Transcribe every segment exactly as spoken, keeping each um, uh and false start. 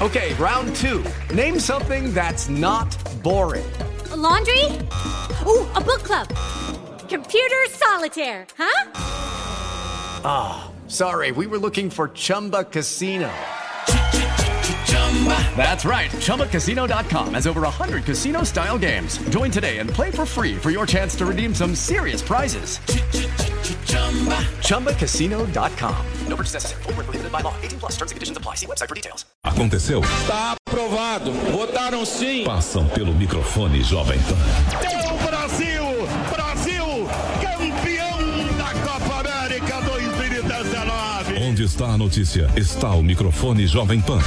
Okay, round two. Name something that's not boring. A laundry? Ooh, a book club. Computer solitaire, huh? Ah, oh, sorry. We were looking for Chumba Casino. That's right. Chumba Casino dot com has over one hundred casino-style games. Join today and play for free for your chance to redeem some serious prizes. Chumba Casino dot com. No purchase necessary. Void where prohibited by law. eighteen plus terms and conditions apply. See website for details. Aconteceu. Está aprovado. Votaram sim. Passam pelo microfone Jovem Pan. É o Brasil! Brasil! Campeão da Copa América dois mil e dezenove. Onde está a notícia? Está o microfone Jovem Pan.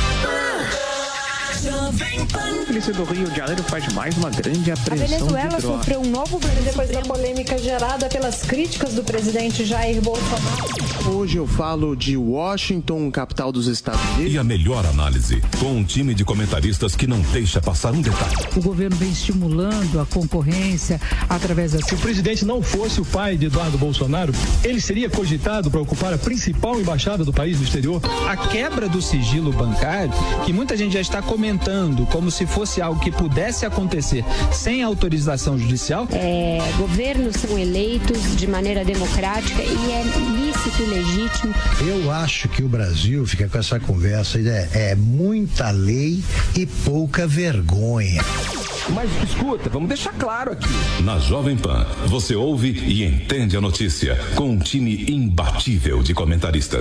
A polícia do Rio de Janeiro faz mais uma grande apreensão. A Venezuela sofreu um novo depois da polêmica gerada pelas críticas do presidente Jair Bolsonaro. Hoje eu falo de Washington, capital dos Estados Unidos. E a melhor análise, com um time de comentaristas que não deixa passar um detalhe. O governo vem estimulando a concorrência através da... Se o presidente não fosse o pai de Eduardo Bolsonaro, ele seria cogitado para ocupar a principal embaixada do país no exterior? A quebra do sigilo bancário, que muita gente já está comentando como se fosse algo que pudesse acontecer sem autorização judicial. É, governos são eleitos de maneira democrática e é lícito e legítimo. Eu acho que o Brasil fica com essa conversa, é, é muita lei e pouca vergonha. Mas escuta, vamos deixar claro aqui. Na Jovem Pan, você ouve e entende a notícia com um time imbatível de comentaristas.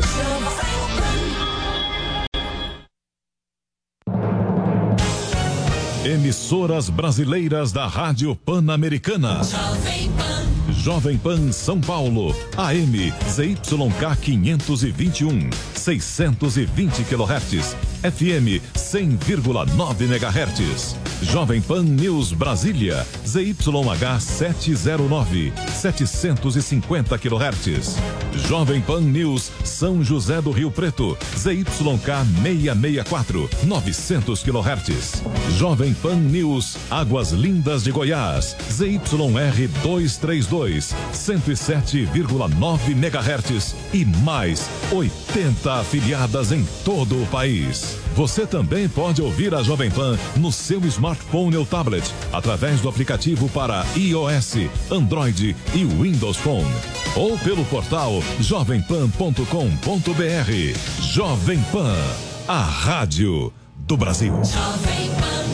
Emissoras brasileiras da Rádio Pan-Americana. Jovem Pan. Jovem Pan São Paulo, A M Z Y K quinhentos e vinte e um, seiscentos e vinte quilohertz, F M cem vírgula nove megahertz. Jovem Pan News Brasília, Z Y H setecentos e nove, setecentos e cinquenta quilohertz. Jovem Pan News São José do Rio Preto, Z Y K seiscentos e sessenta e quatro, novecentos quilohertz. Jovem Pan News Águas Lindas de Goiás, Z Y R duzentos e trinta e dois, cento e sete vírgula nove megahertz e mais oitenta afiliadas em todo o país. Você também pode ouvir a Jovem Pan no seu smartphone ou tablet, através do aplicativo para iOS, Android e Windows Phone. Ou pelo portal jovem pan ponto com ponto b r. Jovem Pan, a rádio do Brasil. Jovem Pan.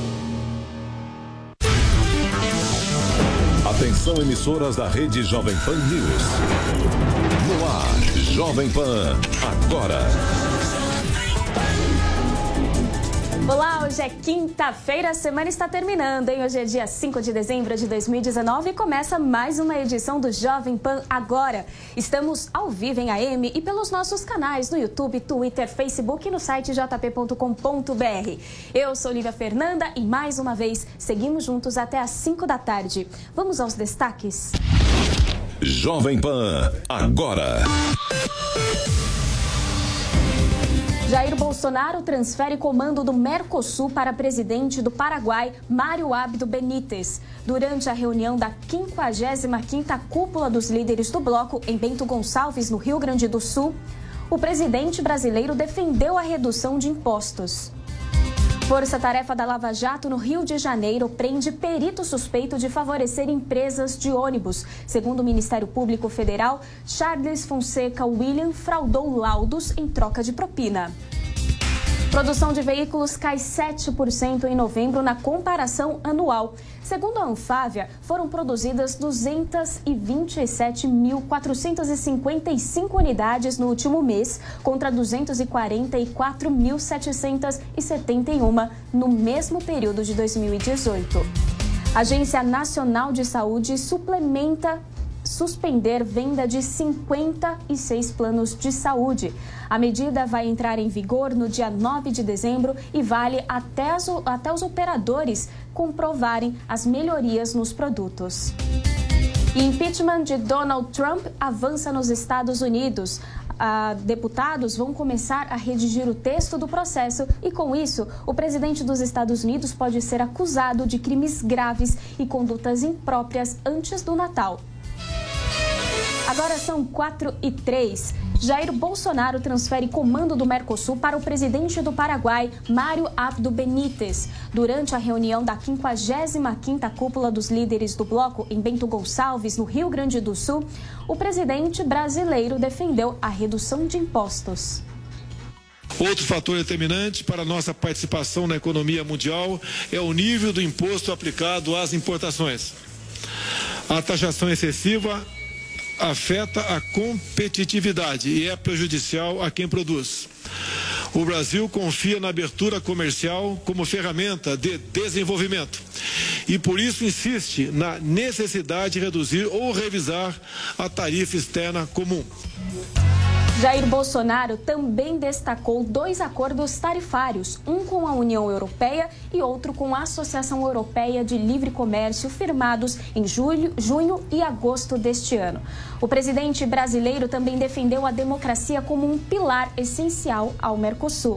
Atenção, emissoras da rede Jovem Pan News. No ar, Jovem Pan, agora. Olá, hoje é quinta-feira, a semana está terminando, hein? Hoje é dia cinco de dezembro de dois mil e dezenove e começa mais uma edição do Jovem Pan Agora. Estamos ao vivo em A M e pelos nossos canais no YouTube, Twitter, Facebook e no site j p ponto com ponto b r. Eu sou Lívia Fernanda e mais uma vez seguimos juntos até às cinco da tarde. Vamos aos destaques. Jovem Pan Agora. Jair Bolsonaro transfere comando do Mercosul para presidente do Paraguai, Mário Abdo Benítez. Durante a reunião da quinquagésima quinta Cúpula dos Líderes do Bloco, em Bento Gonçalves, no Rio Grande do Sul, o presidente brasileiro defendeu a redução de impostos. Força-tarefa da Lava Jato no Rio de Janeiro prende perito suspeito de favorecer empresas de ônibus. Segundo o Ministério Público Federal, Charles Fonseca William fraudou laudos em troca de propina. Produção de veículos cai sete por cento em novembro na comparação anual. Segundo a Anfávia, foram produzidas duzentas e vinte e sete mil, quatrocentas e cinquenta e cinco unidades no último mês, contra duzentas e quarenta e quatro mil, setecentas e setenta e uma no mesmo período de dois mil e dezoito. A Agência Nacional de Saúde suplementa suspender venda de cinquenta e seis planos de saúde. A medida vai entrar em vigor no dia nove de dezembro e vale até, as, até os operadores comprovarem as melhorias nos produtos. E impeachment de Donald Trump avança nos Estados Unidos. Ah, deputados vão começar a redigir o texto do processo e, com isso, o presidente dos Estados Unidos pode ser acusado de crimes graves e condutas impróprias antes do Natal. Agora são quatro e três. Jair Bolsonaro transfere comando do Mercosul para o presidente do Paraguai, Mário Abdo Benítez. Durante a reunião da quinquagésima quinta Cúpula dos Líderes do Bloco, em Bento Gonçalves, no Rio Grande do Sul, o presidente brasileiro defendeu a redução de impostos. Outro fator determinante para a nossa participação na economia mundial é o nível do imposto aplicado às importações. A taxação excessiva afeta a competitividade e é prejudicial a quem produz. O Brasil confia na abertura comercial como ferramenta de desenvolvimento e por isso insiste na necessidade de reduzir ou revisar a tarifa externa comum. Jair Bolsonaro também destacou dois acordos tarifários, um com a União Europeia e outro com a Associação Europeia de Livre Comércio, firmados em julho, junho e agosto deste ano. O presidente brasileiro também defendeu a democracia como um pilar essencial ao Mercosul.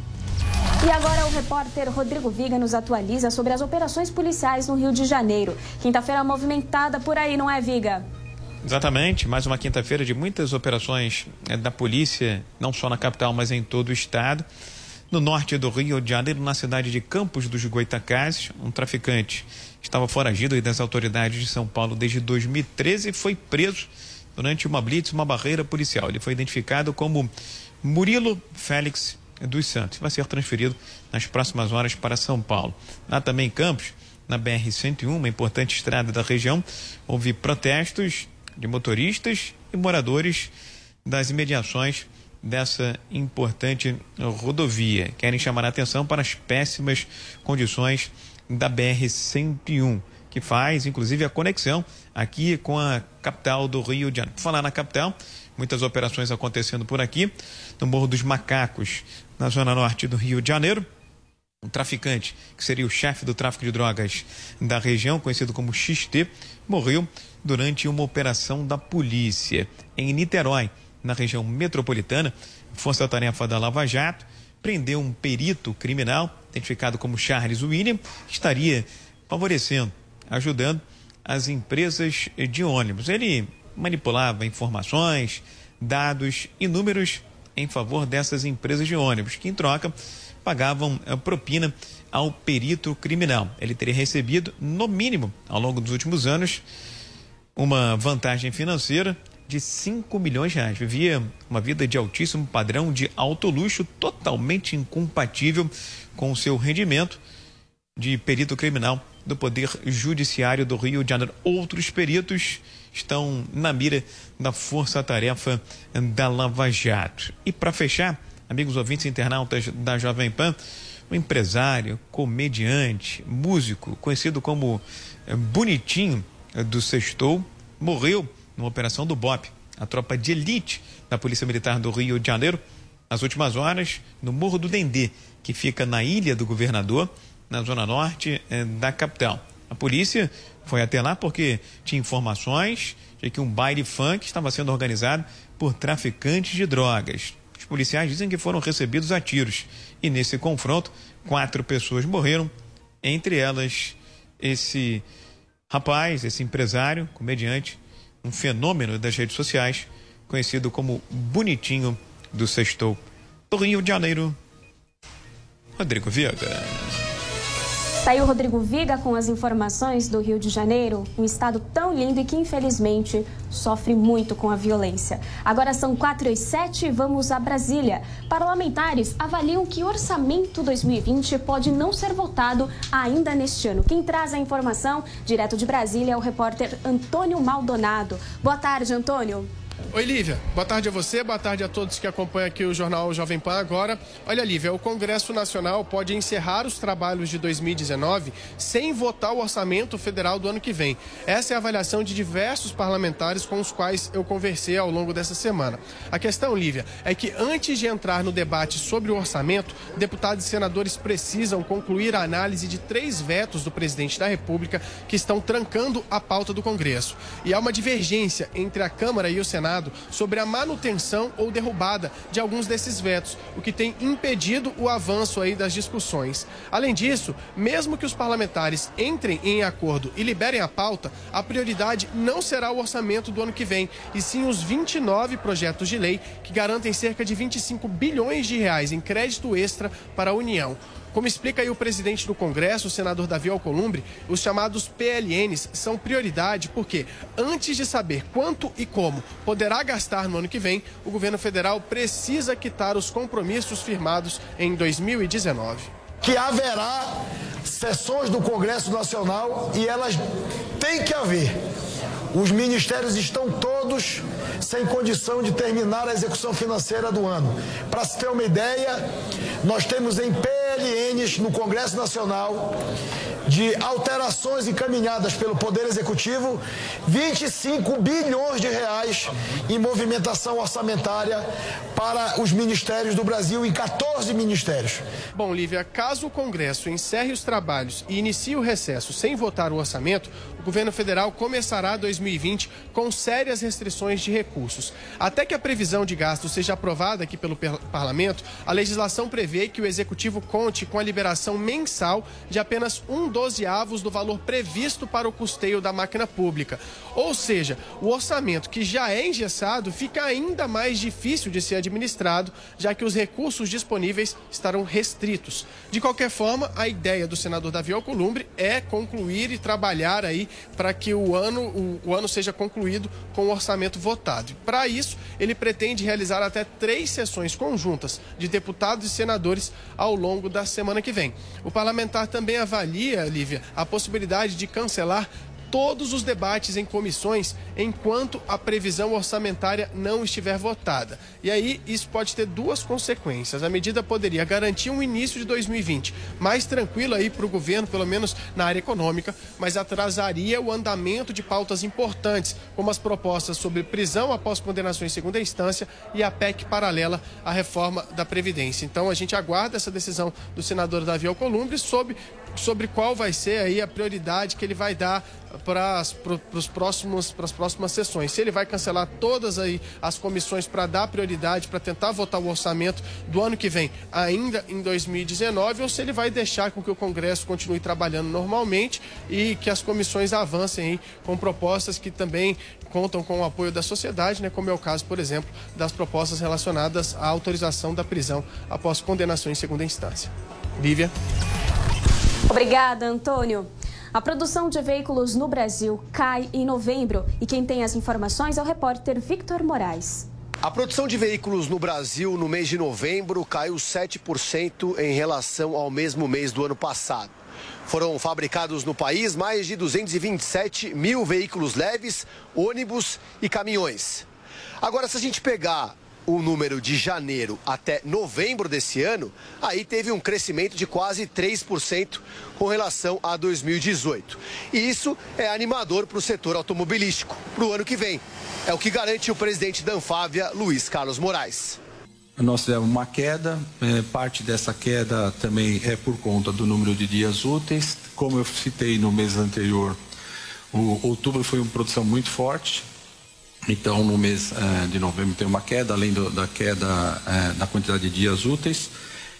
E agora o repórter Rodrigo Viga nos atualiza sobre as operações policiais no Rio de Janeiro. Quinta-feira movimentada por aí, não é, Viga? Exatamente, mais uma quinta-feira de muitas operações da polícia, não só na capital, mas em todo o estado. No norte do Rio de Janeiro, na cidade de Campos dos Goytacazes, um traficante estava foragido das autoridades de São Paulo desde dois mil e treze e foi preso durante uma blitz, uma barreira policial. Ele foi identificado como Murilo Félix dos Santos. Vai ser transferido nas próximas horas para São Paulo. Lá também em Campos, na B R cento e um, uma importante estrada da região, houve protestos de motoristas e moradores das imediações dessa importante rodovia. Querem chamar a atenção para as péssimas condições da B R cento e um, que faz, inclusive, a conexão aqui com a capital do Rio de Janeiro. Por falar na capital, muitas operações acontecendo por aqui, no Morro dos Macacos, na zona norte do Rio de Janeiro. Um traficante, que seria o chefe do tráfico de drogas da região, conhecido como X T, morreu durante uma operação da polícia. Em Niterói, na região metropolitana, Força Tarefa da Lava Jato prendeu um perito criminal, identificado como Charles William, que estaria favorecendo, ajudando as empresas de ônibus. Ele manipulava informações, dados e números em favor dessas empresas de ônibus, que em troca pagavam a propina ao perito criminal. Ele teria recebido, no mínimo, ao longo dos últimos anos, uma vantagem financeira de cinco milhões de reais. Vivia uma vida de altíssimo padrão, de alto luxo, totalmente incompatível com o seu rendimento de perito criminal do Poder Judiciário do Rio de Janeiro. Outros peritos estão na mira da força-tarefa da Lava Jato. E para fechar, amigos ouvintes internautas da Jovem Pan, um empresário, comediante, músico, conhecido como Bonitinho do Sextou, morreu numa operação do B O P, a tropa de elite da Polícia Militar do Rio de Janeiro, nas últimas horas, no Morro do Dendê, que fica na Ilha do Governador, na zona norte eh, da capital. A polícia foi até lá porque tinha informações de que um baile funk estava sendo organizado por traficantes de drogas. Os policiais dizem que foram recebidos a tiros e nesse confronto quatro pessoas morreram, entre elas esse rapaz, esse empresário, comediante, um fenômeno das redes sociais, conhecido como Bonitinho do Sextou. Do Rio de Janeiro, Rodrigo Viga. Está aí o Rodrigo Viga com as informações do Rio de Janeiro, um estado tão lindo e que, infelizmente, sofre muito com a violência. Agora são quatro e sete e vamos a Brasília. Parlamentares avaliam que o orçamento dois mil e vinte pode não ser votado ainda neste ano. Quem traz a informação, direto de Brasília, é o repórter Antônio Maldonado. Boa tarde, Antônio. Oi, Lívia. Boa tarde a você, boa tarde a todos que acompanham aqui o Jornal Jovem Pan agora. Olha, Lívia, o Congresso Nacional pode encerrar os trabalhos de dois mil e dezenove sem votar o orçamento federal do ano que vem. Essa é a avaliação de diversos parlamentares com os quais eu conversei ao longo dessa semana. A questão, Lívia, é que antes de entrar no debate sobre o orçamento, deputados e senadores precisam concluir a análise de três vetos do presidente da República que estão trancando a pauta do Congresso. E há uma divergência entre a Câmara e o Senado Senado sobre a manutenção ou derrubada de alguns desses vetos, o que tem impedido o avanço aí das discussões. Além disso, mesmo que os parlamentares entrem em acordo e liberem a pauta, a prioridade não será o orçamento do ano que vem, e sim os vinte e nove projetos de lei que garantem cerca de vinte e cinco bilhões de reais em crédito extra para a União. Como explica aí o presidente do Congresso, o senador Davi Alcolumbre, os chamados P L Ns são prioridade porque, antes de saber quanto e como poderá gastar no ano que vem, o governo federal precisa quitar os compromissos firmados em dois mil e dezenove. Que haverá sessões do Congresso Nacional e elas têm que haver. Os ministérios estão todos sem condição de terminar a execução financeira do ano. Para se ter uma ideia, nós temos em P L Ns no Congresso Nacional de alterações encaminhadas pelo Poder Executivo, vinte e cinco bilhões de reais em movimentação orçamentária para os ministérios do Brasil, em quatorze ministérios. Bom, Lívia, caso o Congresso encerre os trabalhos e inicie o recesso sem votar o orçamento, o governo federal começará dois mil e vinte com sérias restrições de recursos. Até que a previsão de gastos seja aprovada aqui pelo parlamento, a legislação prevê que o executivo conte com a liberação mensal de apenas um dozeavos do valor previsto para o custeio da máquina pública. Ou seja, o orçamento, que já é engessado, fica ainda mais difícil de ser administrado, já que os recursos disponíveis estarão restritos. De qualquer forma, a ideia do senador Davi Alcolumbre é concluir e trabalhar aí para que o ano, o, o ano seja concluído com o orçamento votado. Para isso, ele pretende realizar até três sessões conjuntas de deputados e senadores ao longo da semana que vem. O parlamentar também avalia, Lívia, a possibilidade de cancelar todos os debates em comissões enquanto a previsão orçamentária não estiver votada. E aí isso pode ter duas consequências. A medida poderia garantir um início de dois mil e vinte mais tranquilo aí para o governo, pelo menos na área econômica, mas atrasaria o andamento de pautas importantes, como as propostas sobre prisão após condenação em segunda instância e a P E C paralela à reforma da Previdência. Então a gente aguarda essa decisão do senador Davi Alcolumbre sobre, sobre qual vai ser aí a prioridade que ele vai dar para as próximos, para as próximas sessões. Se ele vai cancelar todas aí as comissões para dar prioridade, para tentar votar o orçamento do ano que vem ainda em dois mil e dezenove, ou se ele vai deixar com que o Congresso continue trabalhando normalmente e que as comissões avancem aí com propostas que também contam com o apoio da sociedade, né, como é o caso, por exemplo, das propostas relacionadas à autorização da prisão após condenação em segunda instância. Lívia. Obrigada, Antônio. A produção de veículos no Brasil cai em novembro e quem tem as informações é o repórter Victor Moraes. A produção de veículos no Brasil no mês de novembro caiu sete por cento em relação ao mesmo mês do ano passado. Foram fabricados no país mais de duzentos e vinte e sete mil veículos leves, ônibus e caminhões. Agora, se a gente pegar o número de janeiro até novembro desse ano, aí teve um crescimento de quase três por cento com relação a dois mil e dezoito. E isso é animador para o setor automobilístico, para o ano que vem. É o que garante o presidente da Anfávia, Luiz Carlos Moraes. Nós tivemos uma queda, é, parte dessa queda também é por conta do número de dias úteis. Como eu citei no mês anterior, o outubro foi uma produção muito forte. Então, no mês eh, de novembro tem uma queda, além do, da queda eh, da quantidade de dias úteis.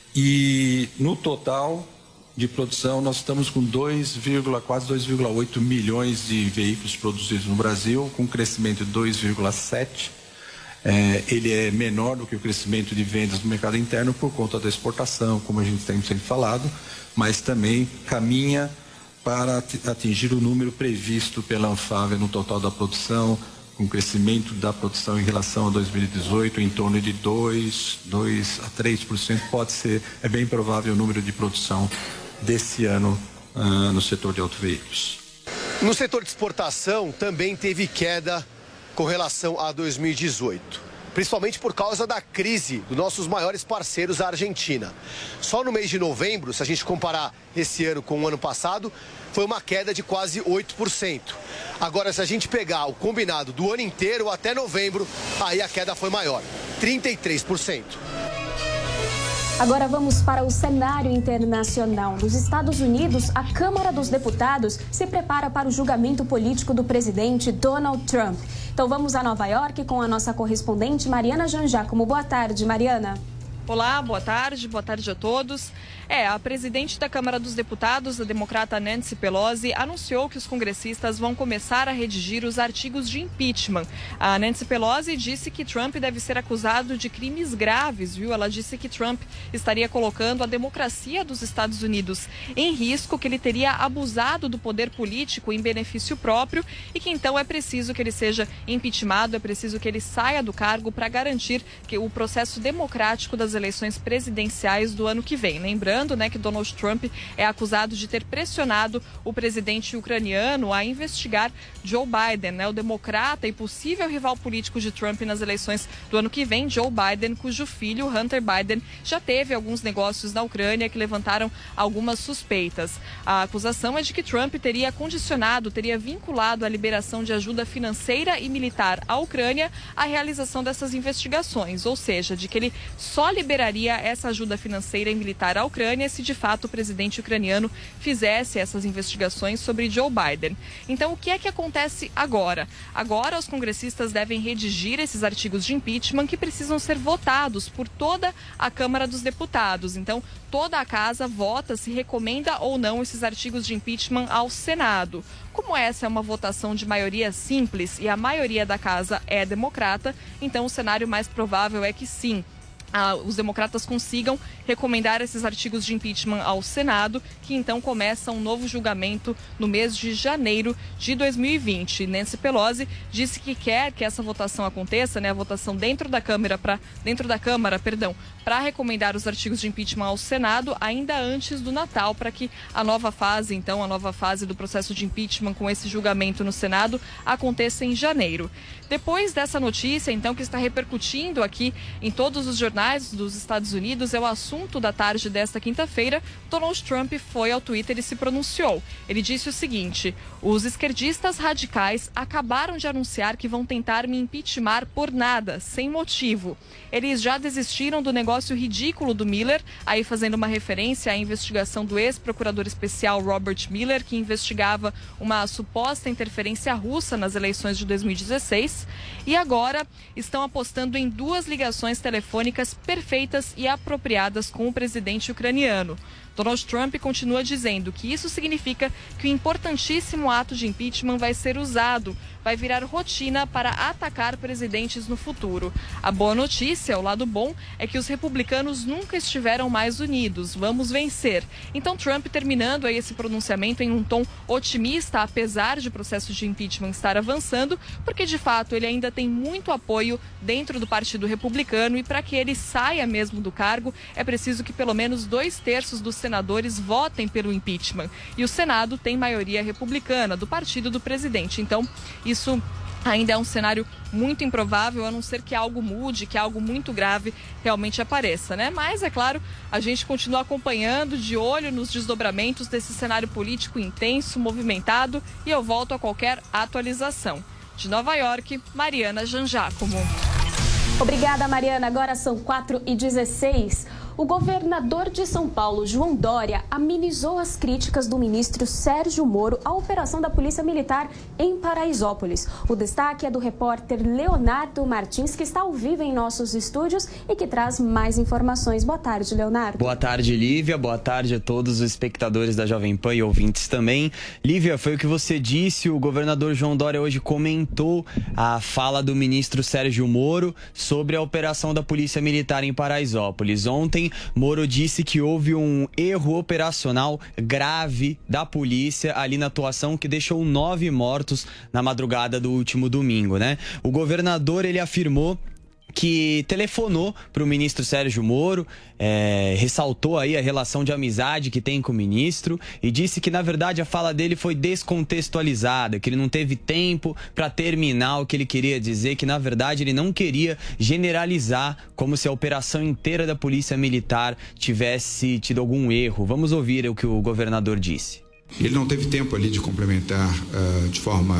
E no total de produção, nós estamos com dois, quase dois vírgula oito milhões de veículos produzidos no Brasil, com um crescimento de dois vírgula sete. Eh, ele é menor do que o crescimento de vendas no mercado interno por conta da exportação, como a gente tem sempre falado, mas também caminha para atingir o número previsto pela Anfávia no total da produção, com crescimento da produção em relação a dois mil e dezoito em torno de dois, dois a três por cento, pode ser, é bem provável o número de produção desse ano uh, no setor de autoveículos. No setor de exportação também teve queda com relação a dois mil e dezoito, principalmente por causa da crise dos nossos maiores parceiros, a Argentina. Só no mês de novembro, se a gente comparar esse ano com o ano passado, foi uma queda de quase oito por cento. Agora, se a gente pegar o combinado do ano inteiro até novembro, aí a queda foi maior, trinta e três por cento. Agora vamos para o cenário internacional. Nos Estados Unidos, a Câmara dos Deputados se prepara para o julgamento político do presidente Donald Trump. Então vamos a Nova York com a nossa correspondente Mariana Janjacomo. Boa tarde, Mariana. Olá, boa tarde, boa tarde a todos. É, a presidente da Câmara dos Deputados, a democrata Nancy Pelosi, anunciou que os congressistas vão começar a redigir os artigos de impeachment. A Nancy Pelosi disse que Trump deve ser acusado de crimes graves, viu? Ela disse que Trump estaria colocando a democracia dos Estados Unidos em risco, que ele teria abusado do poder político em benefício próprio e que então é preciso que ele seja impeachmentado, é preciso que ele saia do cargo para garantir que o processo democrático das eleições presidenciais do ano que vem. Lembrando, né, que Donald Trump é acusado de ter pressionado o presidente ucraniano a investigar Joe Biden, né, o democrata e possível rival político de Trump nas eleições do ano que vem, Joe Biden, cujo filho, Hunter Biden, já teve alguns negócios na Ucrânia que levantaram algumas suspeitas. A acusação é de que Trump teria condicionado, teria vinculado a liberação de ajuda financeira e militar à Ucrânia à realização dessas investigações, ou seja, de que ele só liberaria essa ajuda financeira e militar à Ucrânia se de fato o presidente ucraniano fizesse essas investigações sobre Joe Biden. Então, o que é que acontece agora? Agora, os congressistas devem redigir esses artigos de impeachment que precisam ser votados por toda a Câmara dos Deputados. Então, toda a casa vota se recomenda ou não esses artigos de impeachment ao Senado. Como essa é uma votação de maioria simples e a maioria da casa é democrata, então o cenário mais provável é que sim, Ah, os democratas consigam recomendar esses artigos de impeachment ao Senado, que então começa um novo julgamento no mês de janeiro de dois mil e vinte. Nancy Pelosi disse que quer que essa votação aconteça, né, a votação dentro da Câmara, para dentro da Câmara, perdão, para recomendar os artigos de impeachment ao Senado ainda antes do Natal, para que a nova fase, então, a nova fase do processo de impeachment com esse julgamento no Senado aconteça em janeiro. Depois dessa notícia, então, que está repercutindo aqui em todos os jornais dos Estados Unidos, é o assunto da tarde desta quinta-feira, Donald Trump foi ao Twitter e se pronunciou. Ele disse o seguinte: os esquerdistas radicais acabaram de anunciar que vão tentar me impeachment por nada, sem motivo. Eles já desistiram do negócio ridículo do Mueller, aí fazendo uma referência à investigação do ex-procurador especial Robert Mueller, que investigava uma suposta interferência russa nas eleições de dois mil e dezesseis. E agora estão apostando em duas ligações telefônicas perfeitas e apropriadas com o presidente ucraniano. Donald Trump continua dizendo que isso significa que o importantíssimo ato de impeachment vai ser usado, vai virar rotina para atacar presidentes no futuro. A boa notícia, o lado bom, é que os republicanos nunca estiveram mais unidos. Vamos vencer. Então Trump terminando aí esse pronunciamento em um tom otimista, apesar de o processo de impeachment estar avançando, porque de fato ele ainda tem muito apoio dentro do Partido Republicano e para que ele saia mesmo do cargo é preciso que pelo menos dois terços dos senadores votem pelo impeachment. E o Senado tem maioria republicana, do partido do presidente. Então, isso ainda é um cenário muito improvável, a não ser que algo mude, que algo muito grave realmente apareça, né? Mas, é claro, a gente continua acompanhando, de olho nos desdobramentos desse cenário político intenso, movimentado, e eu volto a qualquer atualização. De Nova York, Mariana Janjacomo. Obrigada, Mariana. Agora são quatro e dezesseis. O governador de São Paulo, João Dória, amenizou as críticas do ministro Sérgio Moro à operação da Polícia Militar em Paraisópolis. O destaque é do repórter Leonardo Martins, que está ao vivo em nossos estúdios e que traz mais informações. Boa tarde, Leonardo. Boa tarde, Lívia. Boa tarde a todos os espectadores da Jovem Pan e ouvintes também. Lívia, foi o que você disse, o governador João Dória hoje comentou a fala do ministro Sérgio Moro sobre a operação da Polícia Militar em Paraisópolis. Ontem, Moro disse que houve um erro operacional grave da polícia ali na atuação que deixou nove mortos na madrugada do último domingo, né? O governador, ele afirmou que telefonou para o ministro Sérgio Moro, é, ressaltou aí a relação de amizade que tem com o ministro e disse que, na verdade, a fala dele foi descontextualizada, que ele não teve tempo para terminar o que ele queria dizer, que, na verdade, ele não queria generalizar como se a operação inteira da Polícia Militar tivesse tido algum erro. Vamos ouvir o que o governador disse. Ele não teve tempo ali de complementar uh, de forma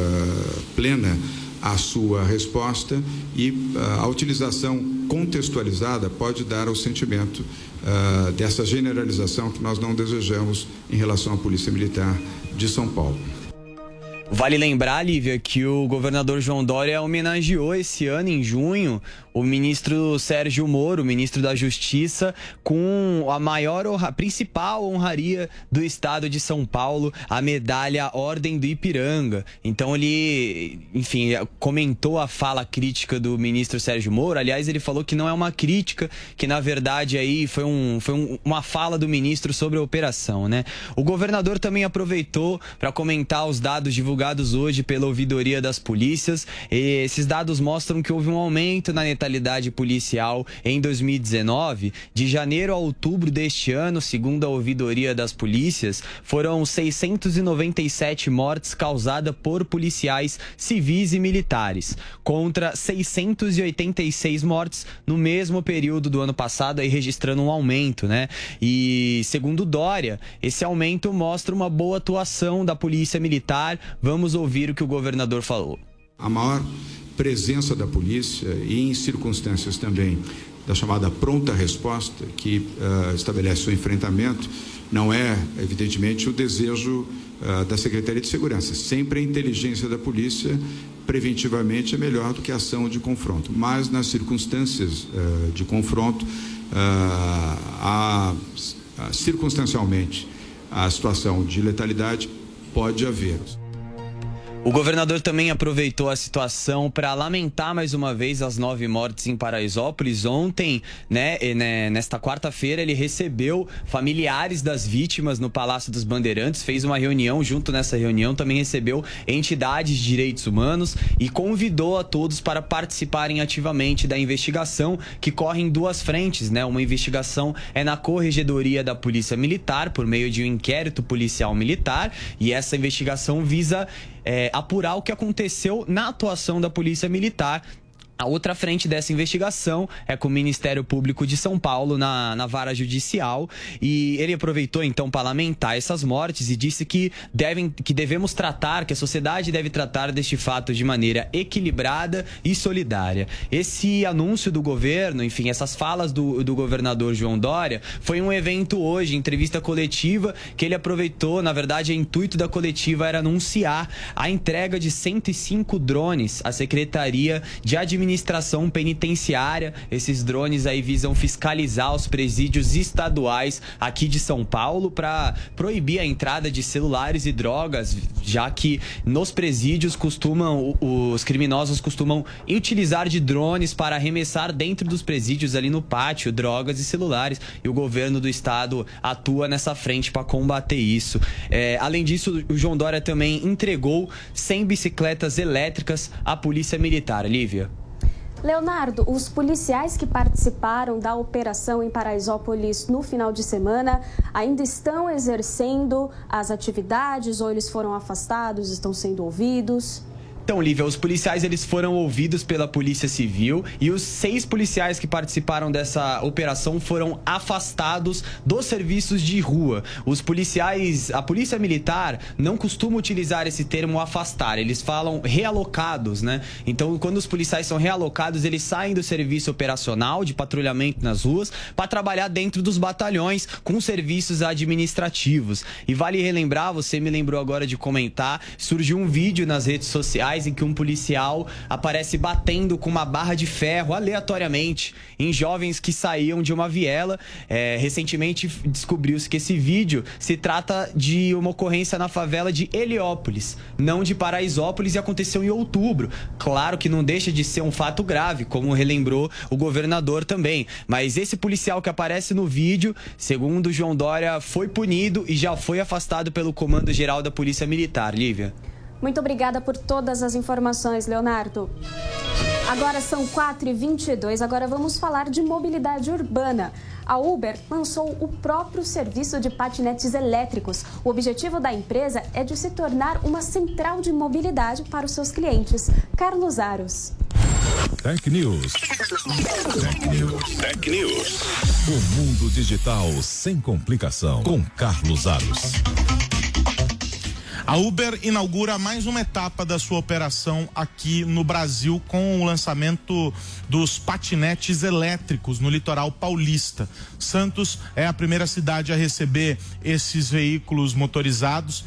uh, plena a sua resposta e uh, a utilização contextualizada pode dar ao sentimento uh, dessa generalização que nós não desejamos em relação à Polícia Militar de São Paulo. Vale lembrar, Lívia, que o governador João Dória homenageou esse ano, em junho, o ministro Sérgio Moro, ministro da Justiça, com a maior, a principal honraria do estado de São Paulo, a medalha Ordem do Ipiranga. Então ele, enfim, comentou a fala crítica do ministro Sérgio Moro. Aliás, ele falou que não é uma crítica, que na verdade aí foi, um, foi um, uma fala do ministro sobre a operação, né? O governador também aproveitou para comentar os dados divulgados hoje pela ouvidoria das polícias. E esses dados mostram que houve um aumento na letalidade policial em dois mil e dezenove. De janeiro a outubro deste ano, segundo a ouvidoria das polícias, foram seiscentos e noventa e sete mortes causadas por policiais civis e militares, contra seiscentos e oitenta e seis mortes no mesmo período do ano passado, aí registrando um aumento, né? E segundo Dória, esse aumento mostra uma boa atuação da polícia militar. Vamos ouvir o que o governador falou. A maior presença da polícia e em circunstâncias também da chamada pronta resposta, que uh, estabelece o enfrentamento, não é, evidentemente, o desejo uh, da Secretaria de Segurança. Sempre a inteligência da polícia preventivamente é melhor do que a ação de confronto. Mas nas circunstâncias uh, de confronto, uh, a, a, circunstancialmente, a situação de letalidade pode haver. O governador também aproveitou a situação para lamentar mais uma vez as nove mortes em Paraisópolis. Ontem, né, nesta quarta-feira, ele recebeu familiares das vítimas no Palácio dos Bandeirantes, fez uma reunião, junto nessa reunião também recebeu entidades de direitos humanos e convidou a todos para participarem ativamente da investigação, que corre em duas frentes, né? Uma investigação é na Corregedoria da Polícia Militar, por meio de um inquérito policial militar, e essa investigação visa É, apurar o que aconteceu na atuação da Polícia Militar. A outra frente dessa investigação é com o Ministério Público de São Paulo na, na vara judicial, e ele aproveitou então para lamentar essas mortes e disse que, devem, que devemos tratar, que a sociedade deve tratar deste fato de maneira equilibrada e solidária. Esse anúncio do governo, enfim, essas falas do, do governador João Dória, foi um evento hoje, entrevista coletiva, que ele aproveitou. Na verdade, o intuito da coletiva era anunciar a entrega de cento e cinco drones à Secretaria de Administração Administração Penitenciária. Esses drones aí visam fiscalizar os presídios estaduais aqui de São Paulo para proibir a entrada de celulares e drogas, já que nos presídios costumam, os criminosos costumam utilizar de drones para arremessar dentro dos presídios, ali no pátio, drogas e celulares, e o governo do estado atua nessa frente para combater isso. É, além disso, o João Dória também entregou cem bicicletas elétricas à Polícia Militar. Lívia. Leonardo, os policiais que participaram da operação em Paraisópolis no final de semana ainda estão exercendo as atividades ou eles foram afastados, estão sendo ouvidos? Então, Lívia, os policiais eles foram ouvidos pela Polícia Civil e os seis policiais que participaram dessa operação foram afastados dos serviços de rua. Os policiais, a Polícia Militar não costuma utilizar esse termo afastar, eles falam realocados, né? Então, quando os policiais são realocados, eles saem do serviço operacional de patrulhamento nas ruas para trabalhar dentro dos batalhões com serviços administrativos. E vale relembrar, você me lembrou agora de comentar, surgiu um vídeo nas redes sociais em que um policial aparece batendo com uma barra de ferro aleatoriamente em jovens que saíam de uma viela. É, recentemente descobriu-se que esse vídeo se trata de uma ocorrência na favela de Heliópolis, não de Paraisópolis, e aconteceu em outubro. Claro que não deixa de ser um fato grave, como relembrou o governador também, mas esse policial que aparece no vídeo, segundo João Dória, foi punido e já foi afastado pelo Comando Geral da Polícia Militar. Lívia. Muito obrigada por todas as informações, Leonardo. Agora são quatro e vinte e dois, agora vamos falar de mobilidade urbana. A Uber lançou o próprio serviço de patinetes elétricos. O objetivo da empresa é de se tornar uma central de mobilidade para os seus clientes. Carlos Aros. Tech News. Tech News. Tech News. O mundo digital sem complicação. Com Carlos Aros. A Uber inaugura mais uma etapa da sua operação aqui no Brasil com o lançamento dos patinetes elétricos no litoral paulista. Santos é a primeira cidade a receber esses veículos motorizados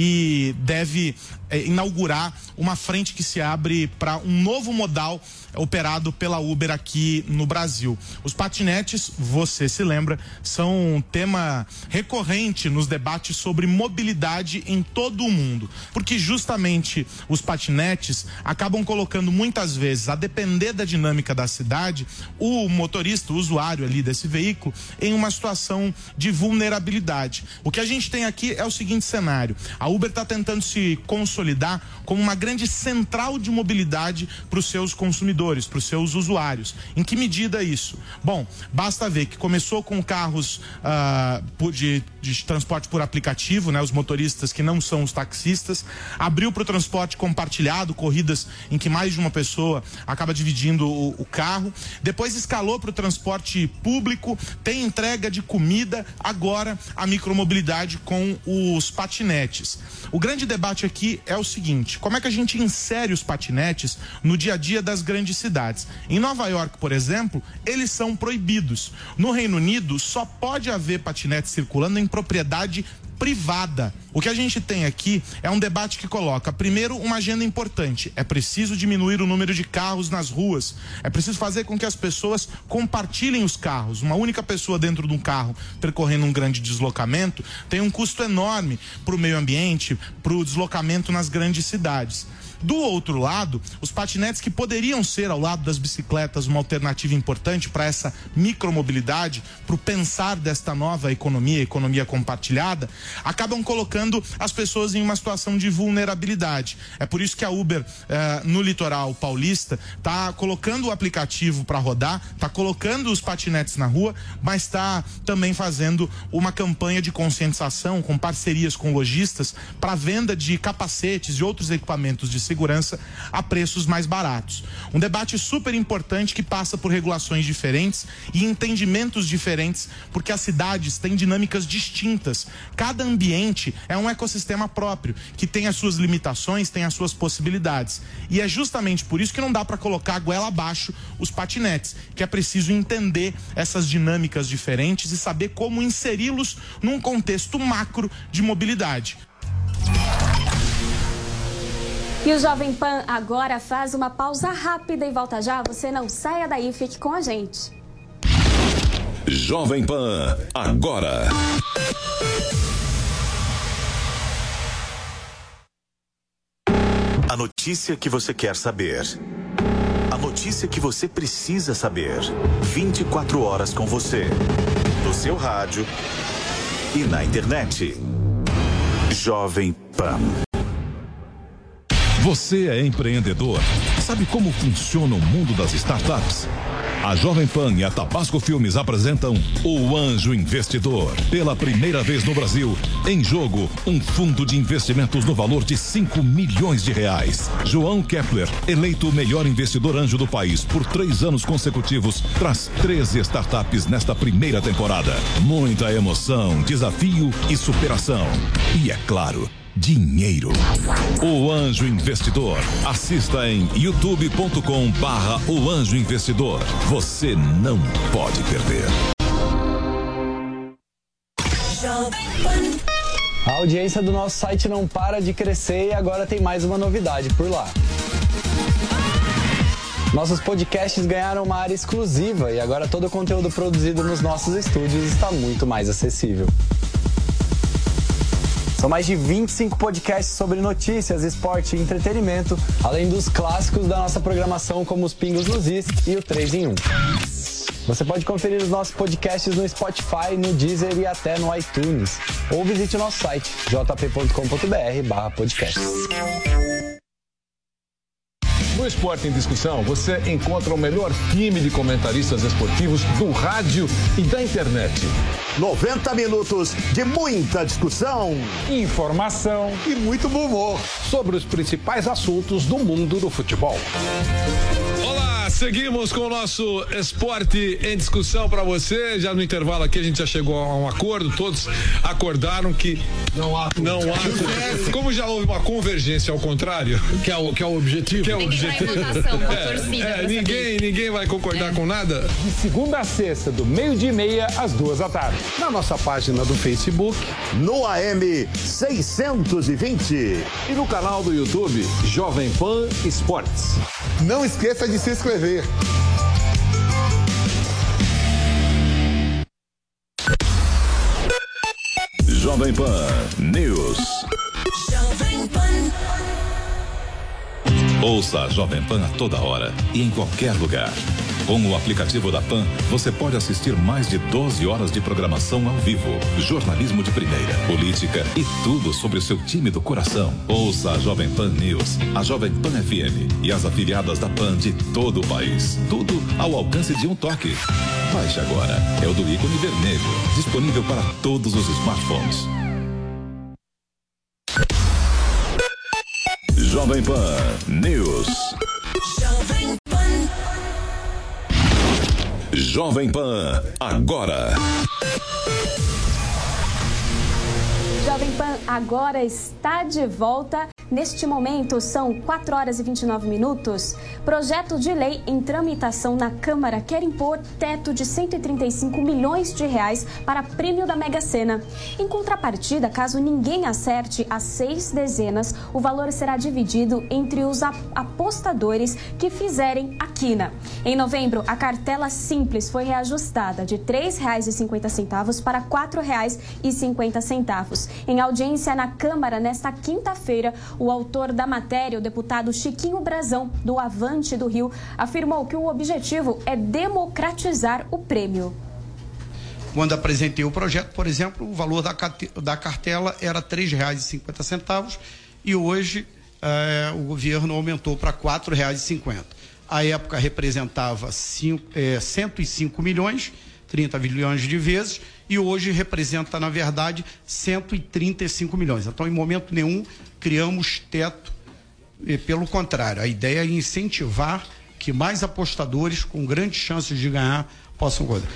e deve é, inaugurar uma frente que se abre para um novo modal operado pela Uber aqui no Brasil. Os patinetes, você se lembra, são um tema recorrente nos debates sobre mobilidade em todo o mundo, porque justamente os patinetes acabam colocando muitas vezes, a depender da dinâmica da cidade, o motorista, o usuário ali desse veículo, em uma situação de vulnerabilidade. O que a gente tem aqui é o seguinte cenário: a Uber está tentando se consolidar como uma grande central de mobilidade para os seus consumidores, para os seus usuários. Em que medida isso? Bom, basta ver que começou com carros uh, de, de transporte por aplicativo, né, os motoristas que não são os taxistas, abriu para o transporte compartilhado, corridas em que mais de uma pessoa acaba dividindo o, o carro, depois escalou para o transporte público, tem entrega de comida, agora a micromobilidade com os patinetes. O grande debate aqui é o seguinte: como é que a gente insere os patinetes no dia a dia das grandes cidades? Em Nova York, por exemplo, eles são proibidos. No Reino Unido, só pode haver patinete circulando em propriedade privada. O que a gente tem aqui é um debate que coloca, primeiro, uma agenda importante. É preciso diminuir o número de carros nas ruas. É preciso fazer com que as pessoas compartilhem os carros. Uma única pessoa dentro de um carro percorrendo um grande deslocamento tem um custo enorme para o meio ambiente, para o deslocamento nas grandes cidades. Do outro lado, os patinetes, que poderiam ser, ao lado das bicicletas, uma alternativa importante para essa micromobilidade, para o pensar desta nova economia, economia compartilhada, acabam colocando as pessoas em uma situação de vulnerabilidade. É por isso que a Uber, eh, no litoral paulista, está colocando o aplicativo para rodar, está colocando os patinetes na rua, mas está também fazendo uma campanha de conscientização com parcerias com lojistas para venda de capacetes e outros equipamentos de segurança segurança a preços mais baratos. Um debate super importante que passa por regulações diferentes e entendimentos diferentes, porque as cidades têm dinâmicas distintas. Cada ambiente é um ecossistema próprio, que tem as suas limitações, tem as suas possibilidades. E é justamente por isso que não dá para colocar a goela abaixo os patinetes, que é preciso entender essas dinâmicas diferentes e saber como inseri-los num contexto macro de mobilidade. E o Jovem Pan agora faz uma pausa rápida e volta já. Você não saia daí, fique com a gente. Jovem Pan, agora. A notícia que você quer saber. A notícia que você precisa saber. vinte e quatro horas com você. No seu rádio e na internet. Jovem Pan. Você é empreendedor? Sabe como funciona o mundo das startups? A Jovem Pan e a Tabasco Filmes apresentam O Anjo Investidor. Pela primeira vez no Brasil, em jogo, um fundo de investimentos no valor de cinco milhões de reais. João Kepler, eleito o melhor investidor anjo do país por três anos consecutivos, traz treze startups nesta primeira temporada. Muita emoção, desafio e superação. E é claro, dinheiro. O Anjo Investidor. Assista em youtube ponto com barra O Anjo Investidor. Você não pode perder. A audiência do nosso site não para de crescer e agora tem mais uma novidade por lá. Nossos podcasts ganharam uma área exclusiva e agora todo o conteúdo produzido nos nossos estúdios está muito mais acessível. São mais de vinte e cinco podcasts sobre notícias, esporte e entretenimento, além dos clássicos da nossa programação como os Pingos nos Is e o três em um. Você pode conferir os nossos podcasts no Spotify, no Deezer e até no iTunes. Ou visite o nosso site, j p ponto com ponto b r barra podcast. No Esporte em Discussão, você encontra o melhor time de comentaristas esportivos do rádio e da internet. noventa minutos de muita discussão, informação e muito bom humor sobre os principais assuntos do mundo do futebol. Olá, seguimos com o nosso esporte em discussão para você. Já no intervalo aqui a gente já chegou a um acordo, todos acordaram que não há, não há. Como já houve uma convergência ao contrário, que é o que é o objetivo. Que é o objetivo. É, é, ninguém, ninguém vai concordar é. com nada. De segunda a sexta, do meio-dia e meia às duas da tarde. Na nossa página do Facebook, no A M seiscentos e vinte e no canal do YouTube Jovem Pan Esportes. Não esqueça de se inscrever. Jovem Pan News. Jovem Pan. Ouça a Jovem Pan a toda hora e em qualquer lugar. Com o aplicativo da Pan, você pode assistir mais de doze horas de programação ao vivo, jornalismo de primeira, política e tudo sobre o seu time do coração. Ouça a Jovem Pan News, a Jovem Pan F M e as afiliadas da Pan de todo o país. Tudo ao alcance de um toque. Baixe agora, é o do ícone vermelho, disponível para todos os smartphones. Jovem Pan News. Jovem Pan. Jovem Pan, agora. Jovem Pan agora está de volta. Neste momento, são quatro horas e vinte e nove minutos. Projeto de lei em tramitação na Câmara quer impor teto de cento e trinta e cinco milhões de reais para prêmio da Mega Sena. Em contrapartida, caso ninguém acerte as seis dezenas, o valor será dividido entre os apostadores que fizerem a quina. Em novembro, a cartela simples foi reajustada de três reais e cinquenta centavos para quatro reais e cinquenta centavos. Em audiência na Câmara, nesta quinta-feira, o autor da matéria, o deputado Chiquinho Brazão, do Avante do Rio, afirmou que o objetivo é democratizar o prêmio. Quando apresentei o projeto, por exemplo, o valor da cartela era três reais e cinquenta centavos e hoje eh, o governo aumentou para quatro reais e cinquenta centavos. À época representava cinco, eh, cento e cinco milhões, trinta bilhões de vezes, e hoje representa, na verdade, cento e trinta e cinco milhões. Então, em momento nenhum, criamos teto. E, pelo contrário, a ideia é incentivar que mais apostadores com grandes chances de ganhar possam ganhar.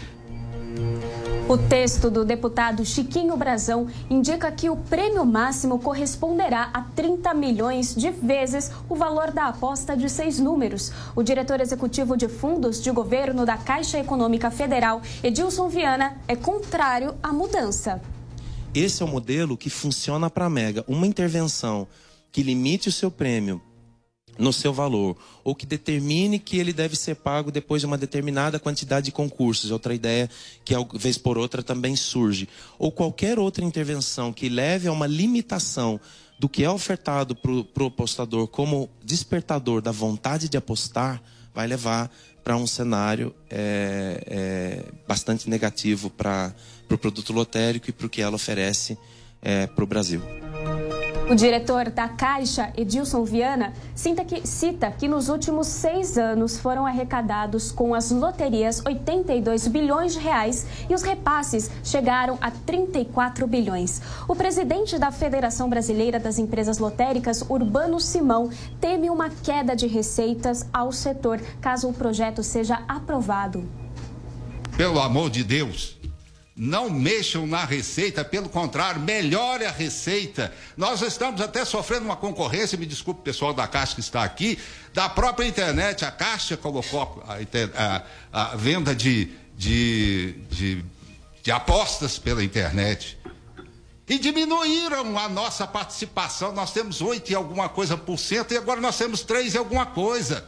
O texto do deputado Chiquinho Brazão indica que o prêmio máximo corresponderá a trinta milhões de vezes o valor da aposta de seis números. O diretor executivo de fundos de governo da Caixa Econômica Federal, Edilson Viana, é contrário à mudança. Esse é o modelo que funciona para a Mega. Uma intervenção que limite o seu prêmio no seu valor, ou que determine que ele deve ser pago depois de uma determinada quantidade de concursos, outra ideia que, vez por outra, também surge, ou qualquer outra intervenção que leve a uma limitação do que é ofertado para o apostador como despertador da vontade de apostar, vai levar para um cenário é, é, bastante negativo para o pro produto lotérico e para o que ela oferece é, para o Brasil. O diretor da Caixa, Edilson Viana, cita que, cita que nos últimos seis anos foram arrecadados com as loterias oitenta e dois bilhões de reais e os repasses chegaram a trinta e quatro bilhões. O presidente da Federação Brasileira das Empresas Lotéricas, Urbano Simão, teme uma queda de receitas ao setor caso o projeto seja aprovado. Pelo amor de Deus, não mexam na receita, pelo contrário, melhore a receita. Nós estamos até sofrendo uma concorrência, me desculpe o pessoal da Caixa que está aqui, da própria internet. A Caixa colocou a, a, a venda de, de, de, de apostas pela internet. E diminuíram a nossa participação. Nós temos oito e alguma coisa por cento e agora nós temos três e alguma coisa.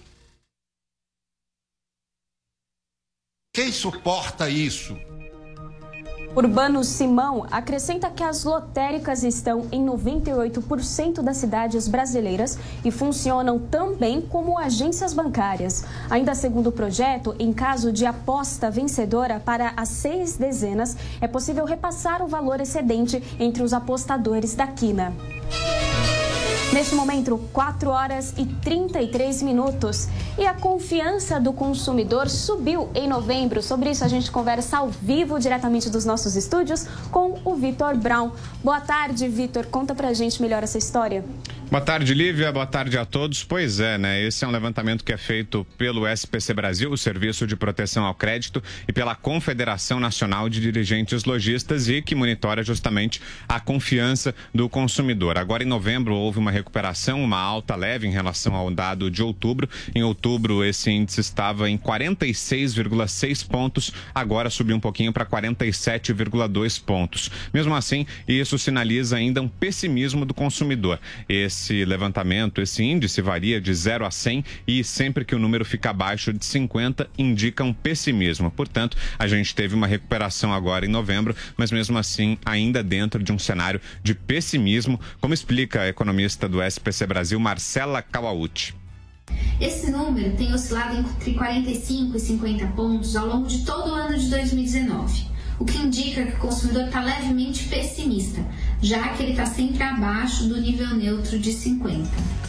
Quem suporta isso? Urbano Simão acrescenta que as lotéricas estão em noventa e oito por cento das cidades brasileiras e funcionam também como agências bancárias. Ainda segundo o projeto, em caso de aposta vencedora para as seis dezenas, é possível repassar o valor excedente entre os apostadores da quina. Neste momento, quatro horas e trinta e três minutos. E a confiança do consumidor subiu em novembro. Sobre isso, a gente conversa ao vivo, diretamente dos nossos estúdios, com o Vitor Brown. Boa tarde, Vitor. Conta pra gente melhor essa história. Boa tarde, Lívia. Boa tarde a todos. Pois é, né? Esse é um levantamento que é feito pelo S P C Brasil, o Serviço de Proteção ao Crédito, e pela Confederação Nacional de Dirigentes Lojistas, e que monitora justamente a confiança do consumidor. Agora, em novembro, houve uma recuperação, uma alta leve em relação ao dado de outubro. Em outubro, esse índice estava em quarenta e seis vírgula seis pontos, agora subiu um pouquinho para quarenta e sete vírgula dois pontos. Mesmo assim, isso sinaliza ainda um pessimismo do consumidor. Esse Esse levantamento, esse índice varia de zero a cem e sempre que o número fica abaixo de cinquenta indica um pessimismo. Portanto, a gente teve uma recuperação agora em novembro, mas mesmo assim ainda dentro de um cenário de pessimismo, como explica a economista do S P C Brasil, Marcela Kawauchi. Esse número tem oscilado entre quarenta e cinco e cinquenta pontos ao longo de todo o ano de dois mil e dezenove. O que indica que o consumidor está levemente pessimista, já que ele está sempre abaixo do nível neutro de cinquenta.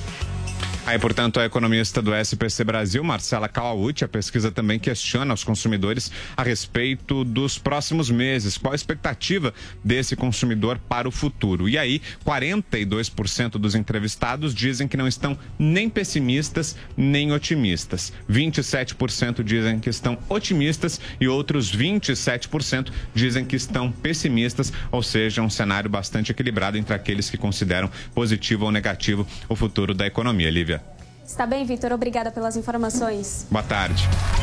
Aí, portanto, a economista do S P C Brasil, Marcela Kawauchi, a pesquisa também questiona os consumidores a respeito dos próximos meses. Qual a expectativa desse consumidor para o futuro? E aí, quarenta e dois por cento dos entrevistados dizem que não estão nem pessimistas nem otimistas. vinte e sete por cento dizem que estão otimistas e outros vinte e sete por cento dizem que estão pessimistas, ou seja, um cenário bastante equilibrado entre aqueles que consideram positivo ou negativo o futuro da economia. Lívia. Está bem, Vitor. Obrigada pelas informações. Boa tarde.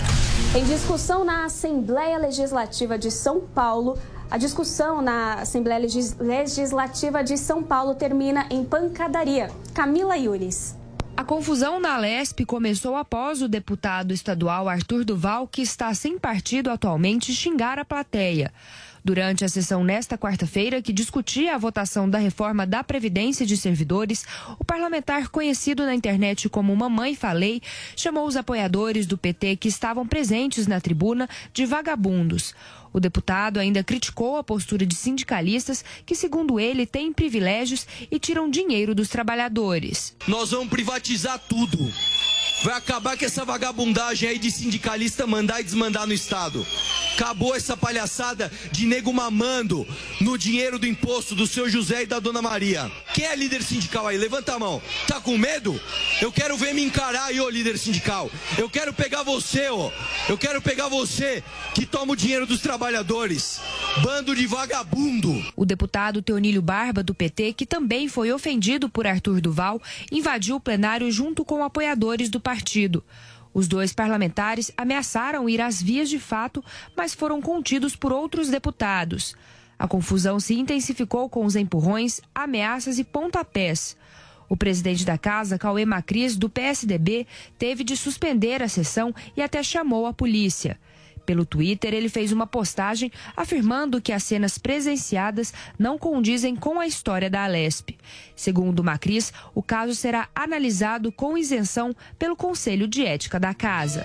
Em discussão na Assembleia Legislativa de São Paulo, a discussão na Assembleia Legis- Legislativa de São Paulo termina em pancadaria. Camila Yunis. A confusão na Alesp começou após o deputado estadual Arthur Duval, que está sem partido atualmente, xingar a plateia. Durante a sessão nesta quarta-feira, que discutia a votação da reforma da Previdência de Servidores, o parlamentar, conhecido na internet como Mamãe Falei, chamou os apoiadores do P T que estavam presentes na tribuna de vagabundos. O deputado ainda criticou a postura de sindicalistas que, segundo ele, têm privilégios e tiram dinheiro dos trabalhadores. Nós vamos privatizar tudo. Vai acabar com essa vagabundagem aí de sindicalista mandar e desmandar no Estado. Acabou essa palhaçada de nego mamando no dinheiro do imposto do seu José e da dona Maria. Quem é líder sindical aí? Levanta a mão. Tá com medo? Eu quero ver me encarar aí, ô líder sindical. Eu quero pegar você, ó. Eu quero pegar você que toma o dinheiro dos trabalhadores. Bando de vagabundo. O deputado Teonílio Barba, do P T, que também foi ofendido por Arthur Duval, invadiu o plenário junto com apoiadores do partido. Os dois parlamentares ameaçaram ir às vias de fato, mas foram contidos por outros deputados. A confusão se intensificou com os empurrões, ameaças e pontapés. O presidente da casa, Cauê Macris, do P S D B, teve de suspender a sessão e até chamou a polícia. Pelo Twitter, ele fez uma postagem afirmando que as cenas presenciadas não condizem com a história da Alesp. Segundo Macris, o caso será analisado com isenção pelo Conselho de Ética da Casa.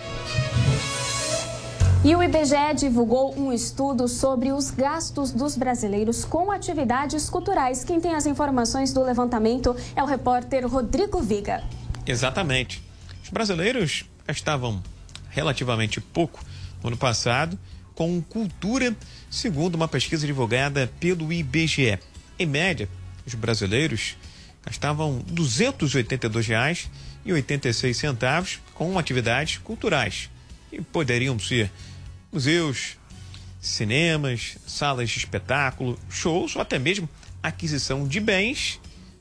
E o I B G E divulgou um estudo sobre os gastos dos brasileiros com atividades culturais. Quem tem as informações do levantamento é o repórter Rodrigo Viga. Exatamente. Os brasileiros gastavam relativamente pouco no ano passado com cultura, segundo uma pesquisa divulgada pelo I B G E. Em média, os brasileiros gastavam duzentos e oitenta e dois reais e oitenta e seis centavos com atividades culturais. E poderiam ser museus, cinemas, salas de espetáculo, shows ou até mesmo aquisição de bens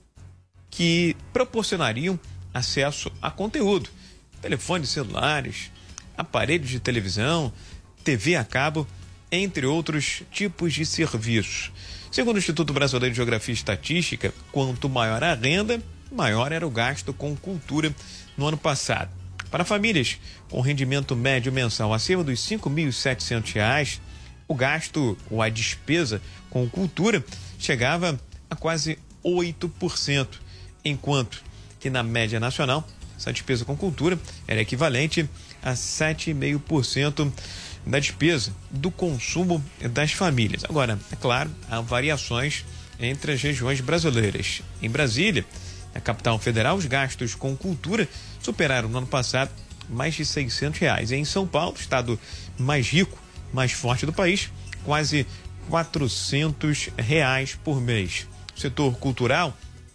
que proporcionariam acesso a conteúdo, telefones celulares, aparelhos de televisão, T V a cabo, entre outros tipos de serviços. Segundo o Instituto Brasileiro de Geografia e Estatística, quanto maior a renda, maior era o gasto com cultura no ano passado. Para famílias com rendimento médio mensal acima dos cinco mil e setecentos reais, o gasto ou a despesa com cultura chegava a quase oito por cento, enquanto que na média nacional, essa despesa com cultura era equivalente a sete vírgula cinco por cento da despesa do consumo das famílias. Agora, é claro, há variações entre as regiões brasileiras. Em Brasília, na capital federal, os gastos com cultura superaram no ano passado mais de seiscentos reais. E em São Paulo, estado mais rico, mais forte do país, quase quatrocentos reais por mês. O setor cultural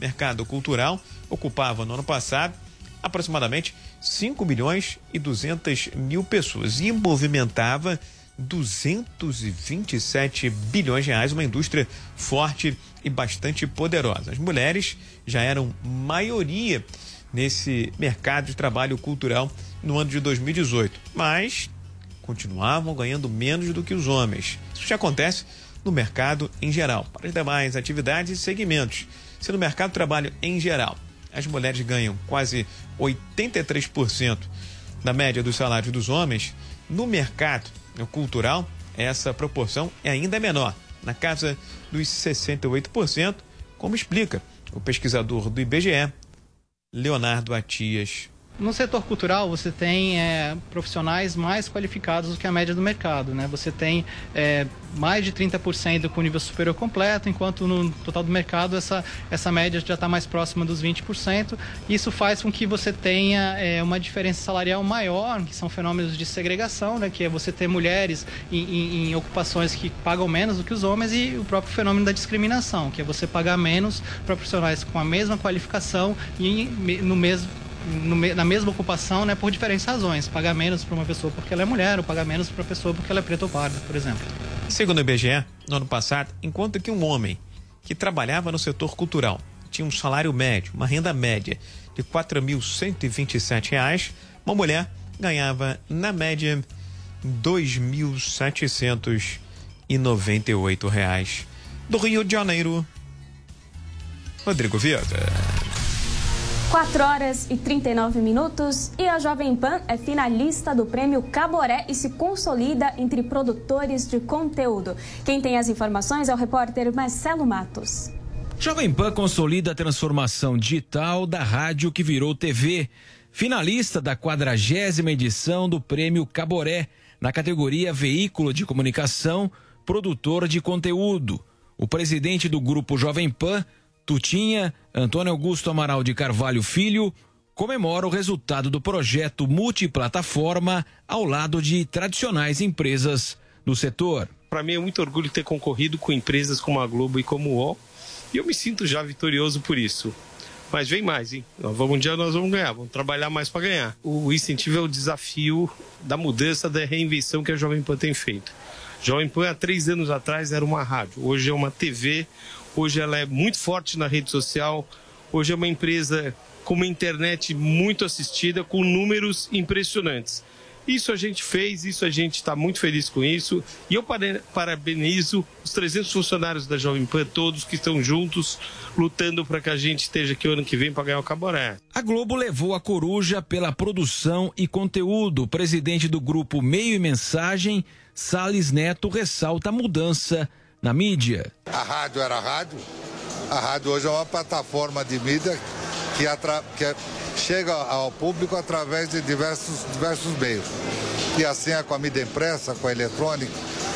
mercado cultural ocupava no ano passado aproximadamente cinco milhões e duzentas mil pessoas e movimentava duzentos e vinte e sete bilhões de reais, uma indústria forte e bastante poderosa. As mulheres já eram maioria nesse mercado de trabalho cultural no ano de dois mil e dezoito, mas continuavam ganhando menos do que os homens. Isso já acontece no mercado em geral. Para as demais atividades e segmentos, se no mercado de trabalho em geral as mulheres ganham quase oitenta e três por cento da média dos salários dos homens, no mercado cultural essa proporção é ainda menor, na casa dos sessenta e oito por cento, como explica o pesquisador do I B G E, Leonardo Atias. No setor cultural, você tem é, profissionais mais qualificados do que a média do mercado, né? Você tem é, mais de trinta por cento com nível superior completo, enquanto no total do mercado essa, essa média já está mais próxima dos vinte por cento. Isso faz com que você tenha é, uma diferença salarial maior, que são fenômenos de segregação, né? Que é você ter mulheres em, em, em ocupações que pagam menos do que os homens, e o próprio fenômeno da discriminação, que é você pagar menos para profissionais com a mesma qualificação e no mesmo No, na mesma ocupação, né, por diferentes razões. Pagar menos para uma pessoa porque ela é mulher, ou pagar menos para uma pessoa porque ela é preta ou parda, por exemplo. Segundo o I B G E, no ano passado, enquanto que um homem que trabalhava no setor cultural tinha um salário médio, uma renda média de quatro mil cento e vinte e sete reais, uma mulher ganhava, na média, dois mil setecentos e noventa e oito reais. Do Rio de Janeiro, Rodrigo Vieta. quatro horas e trinta e nove minutos e a Jovem Pan é finalista do Prêmio Caboré e se consolida entre produtores de conteúdo. Quem tem as informações é o repórter Marcelo Matos. Jovem Pan consolida a transformação digital da rádio que virou T V. Finalista da quadragésima edição do Prêmio Caboré, na categoria Veículo de Comunicação, Produtor de Conteúdo. O presidente do Grupo Jovem Pan, Tutinha, Antônio Augusto Amaral de Carvalho Filho, comemora o resultado do projeto multiplataforma ao lado de tradicionais empresas do setor. Para mim é muito orgulho ter concorrido com empresas como a Globo e como o U O L, e eu me sinto já vitorioso por isso. Mas vem mais, hein? Nós vamos, um dia nós vamos ganhar, vamos trabalhar mais para ganhar. O incentivo é o desafio da mudança, da reinvenção que a Jovem Pan tem feito. Jovem Pan há três anos atrás era uma rádio, hoje é uma T V. Hoje ela é muito forte na rede social, hoje é uma empresa com uma internet muito assistida, com números impressionantes. Isso a gente fez, isso a gente está muito feliz com isso, e eu parabenizo os trezentos funcionários da Jovem Pan, todos que estão juntos, lutando para que a gente esteja aqui o ano que vem para ganhar o Caboré. A Globo levou a coruja pela produção e conteúdo. O presidente do grupo Meio e Mensagem, Salles Neto, ressalta a mudança na mídia. A rádio era a rádio, a rádio hoje é uma plataforma de mídia que, atra... que é... chega ao público através de diversos, diversos meios. E assim é com a mídia impressa, com a eletrônica.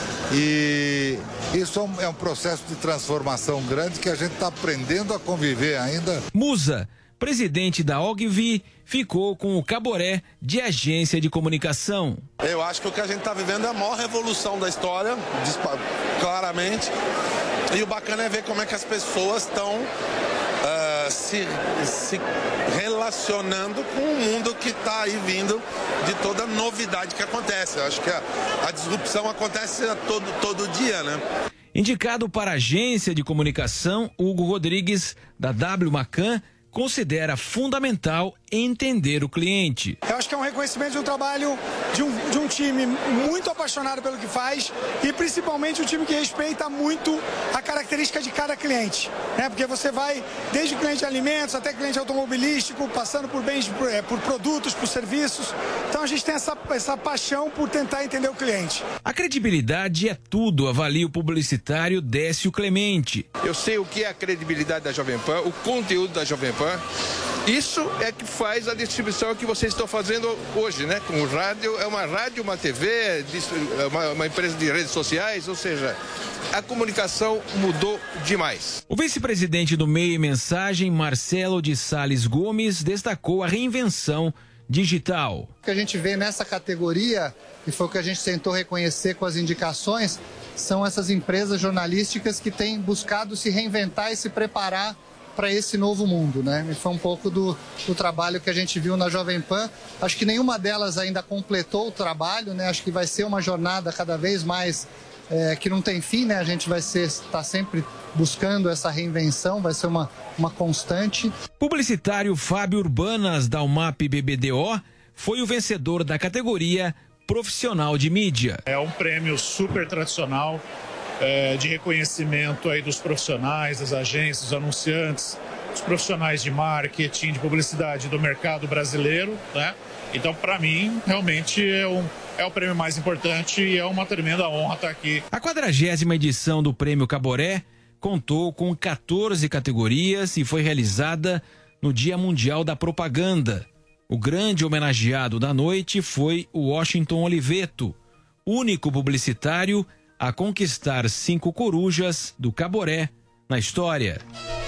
E isso é um processo de transformação grande que a gente está aprendendo a conviver ainda. Musa, presidente da O G V, ficou com o Caboré de agência de comunicação. Eu acho que o que a gente está vivendo é a maior revolução da história, claramente. E o bacana é ver como é que as pessoas estão uh, se, se relacionando com o mundo que está aí vindo de toda novidade que acontece. Eu acho que a, a disrupção acontece todo, todo dia, né? Indicado para a agência de comunicação, Hugo Rodrigues, da W Macan, considera fundamental entender o cliente. Eu acho que é um reconhecimento de um trabalho de um, de um time muito apaixonado pelo que faz e principalmente um time que respeita muito a característica de cada cliente, né? Porque você vai desde cliente de alimentos até cliente automobilístico, passando por bens, por, é, por produtos, por serviços. Então a gente tem essa, essa paixão por tentar entender o cliente. A credibilidade é tudo, avalia o publicitário Décio Clemente. Eu sei o que é a credibilidade da Jovem Pan, o conteúdo da Jovem Pan. Isso é que faz a distribuição que vocês estão fazendo hoje, né? Com o rádio, é uma rádio, uma T V, uma, uma empresa de redes sociais, ou seja, a comunicação mudou demais. O vice-presidente do Meio e Mensagem, Marcelo de Sales Gomes, destacou a reinvenção digital. O que a gente vê nessa categoria, e foi o que a gente tentou reconhecer com as indicações, são essas empresas jornalísticas que têm buscado se reinventar e se preparar para esse novo mundo, né? E foi um pouco do, do trabalho que a gente viu na Jovem Pan. Acho que nenhuma delas ainda completou o trabalho, né? Acho que vai ser uma jornada cada vez mais é, que não tem fim, né? A gente vai ser, tá sempre buscando essa reinvenção, vai ser uma, uma constante. Publicitário Fábio Urbanas, da UMAP B B D O, foi o vencedor da categoria Profissional de Mídia. É um prêmio super tradicional, é, de reconhecimento aí dos profissionais, das agências, dos anunciantes, dos profissionais de marketing, de publicidade do mercado brasileiro, né? Então, para mim, realmente é, um, é o prêmio mais importante e é uma tremenda honra estar aqui. A quadragésima edição do Prêmio Caboré contou com quatorze categorias e foi realizada no Dia Mundial da Propaganda. O grande homenageado da noite foi o Washington Oliveto, único publicitário a conquistar cinco corujas do Caboré na história.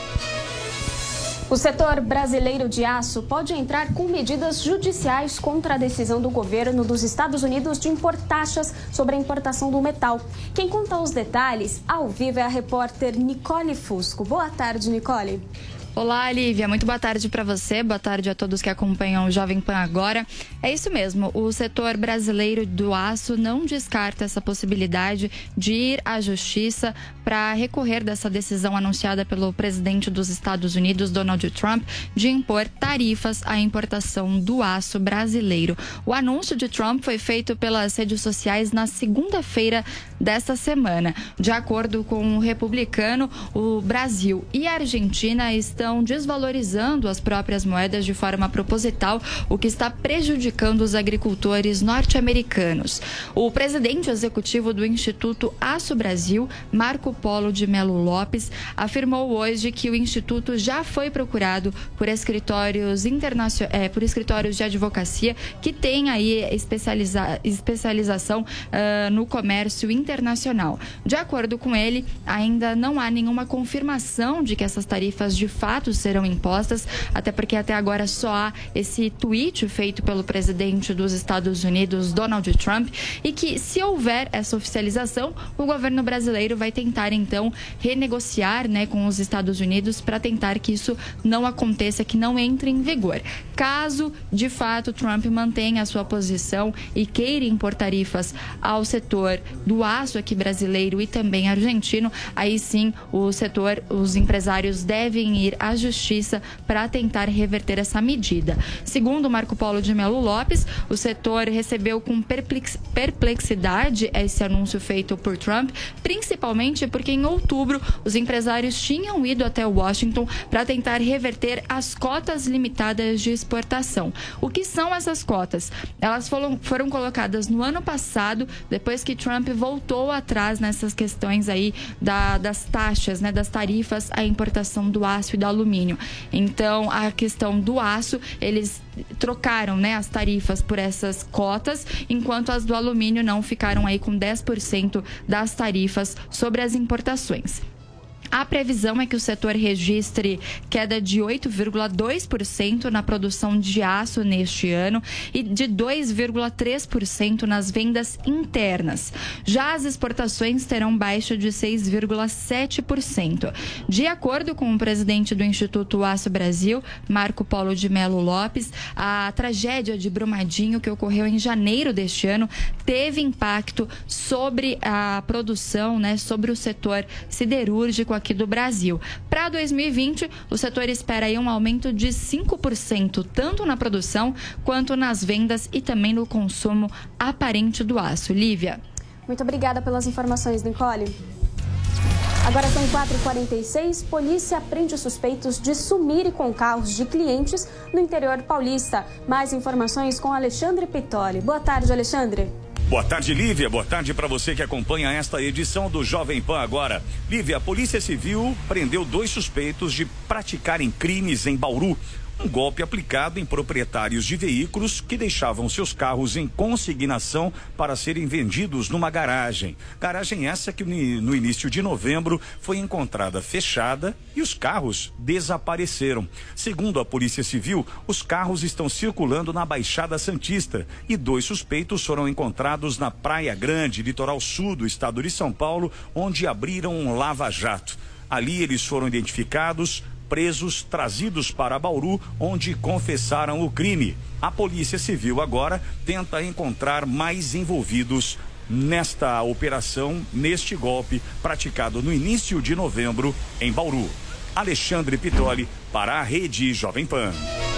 O setor brasileiro de aço pode entrar com medidas judiciais contra a decisão do governo dos Estados Unidos de impor taxas sobre a importação do metal. Quem conta os detalhes ao vivo é a repórter Nicole Fusco. Boa tarde, Nicole. Olá, Lívia. Muito boa tarde para você. Boa tarde a todos que acompanham o Jovem Pan agora. É isso mesmo. O setor brasileiro do aço não descarta essa possibilidade de ir à justiça para recorrer dessa decisão anunciada pelo presidente dos Estados Unidos, Donald Trump, de impor tarifas à importação do aço brasileiro. O anúncio de Trump foi feito pelas redes sociais na segunda-feira desta semana. De acordo com o republicano, o Brasil e a Argentina estão desvalorizando as próprias moedas de forma proposital, o que está prejudicando os agricultores norte-americanos. O presidente executivo do Instituto Aço Brasil, Marco Polo de Melo Lopes, afirmou hoje que o Instituto já foi procurado por escritórios, internacion... é, por escritórios de advocacia que têm aí especializa... especialização uh, no comércio internacional. De acordo com ele, ainda não há nenhuma confirmação de que essas tarifas de fato serão impostas, até porque até agora só há esse tweet feito pelo presidente dos Estados Unidos, Donald Trump, e que, se houver essa oficialização, o governo brasileiro vai tentar então renegociar, né, com os Estados Unidos para tentar que isso não aconteça, que não entre em vigor. Caso, de fato, Trump mantenha a sua posição e queira impor tarifas ao setor do aço aqui brasileiro e também argentino, aí sim o setor, os empresários devem ir à justiça para tentar reverter essa medida. Segundo Marco Polo de Melo Lopes, o setor recebeu com perplex, perplexidade esse anúncio feito por Trump, principalmente porque em outubro os empresários tinham ido até Washington para tentar reverter as cotas limitadas de exportação. O que são essas cotas? Elas foram, foram colocadas no ano passado, depois que Trump voltou atrás nessas questões aí da, das taxas, né, das tarifas à importação do aço e do alumínio. Então, a questão do aço, eles trocaram, né, as tarifas por essas cotas, enquanto as do alumínio não ficaram aí com dez por cento das tarifas sobre as importações. A previsão é que o setor registre queda de oito vírgula dois por cento na produção de aço neste ano e de dois vírgula três por cento nas vendas internas. Já as exportações terão baixa de seis vírgula sete por cento. De acordo com o presidente do Instituto Aço Brasil, Marco Polo de Melo Lopes, a tragédia de Brumadinho, que ocorreu em janeiro deste ano, teve impacto sobre a produção, né, sobre o setor siderúrgico aqui do Brasil. Para dois mil e vinte, o setor espera aí um aumento de cinco por cento, tanto na produção quanto nas vendas e também no consumo aparente do aço. Lívia. Muito obrigada pelas informações, Nicole. Agora são quatro e quarenta e seis. Polícia prende suspeitos de sumirem com carros de clientes no interior paulista. Mais informações com Alexandre Pitoli. Boa tarde, Alexandre. Boa tarde, Lívia. Boa tarde para você que acompanha esta edição do Jovem Pan agora. Lívia, a Polícia Civil prendeu dois suspeitos de praticarem crimes em Bauru. Um golpe aplicado em proprietários de veículos que deixavam seus carros em consignação para serem vendidos numa garagem. Garagem essa que no início de novembro foi encontrada fechada e os carros desapareceram. Segundo a Polícia Civil, os carros estão circulando na Baixada Santista e dois suspeitos foram encontrados na Praia Grande, litoral sul do estado de São Paulo, onde abriram um lava-jato. Ali eles foram identificados presos trazidos para Bauru, onde confessaram o crime. A Polícia Civil agora tenta encontrar mais envolvidos nesta operação, neste golpe praticado no início de novembro em Bauru. Alexandre Pitoli para a Rede Jovem Pan.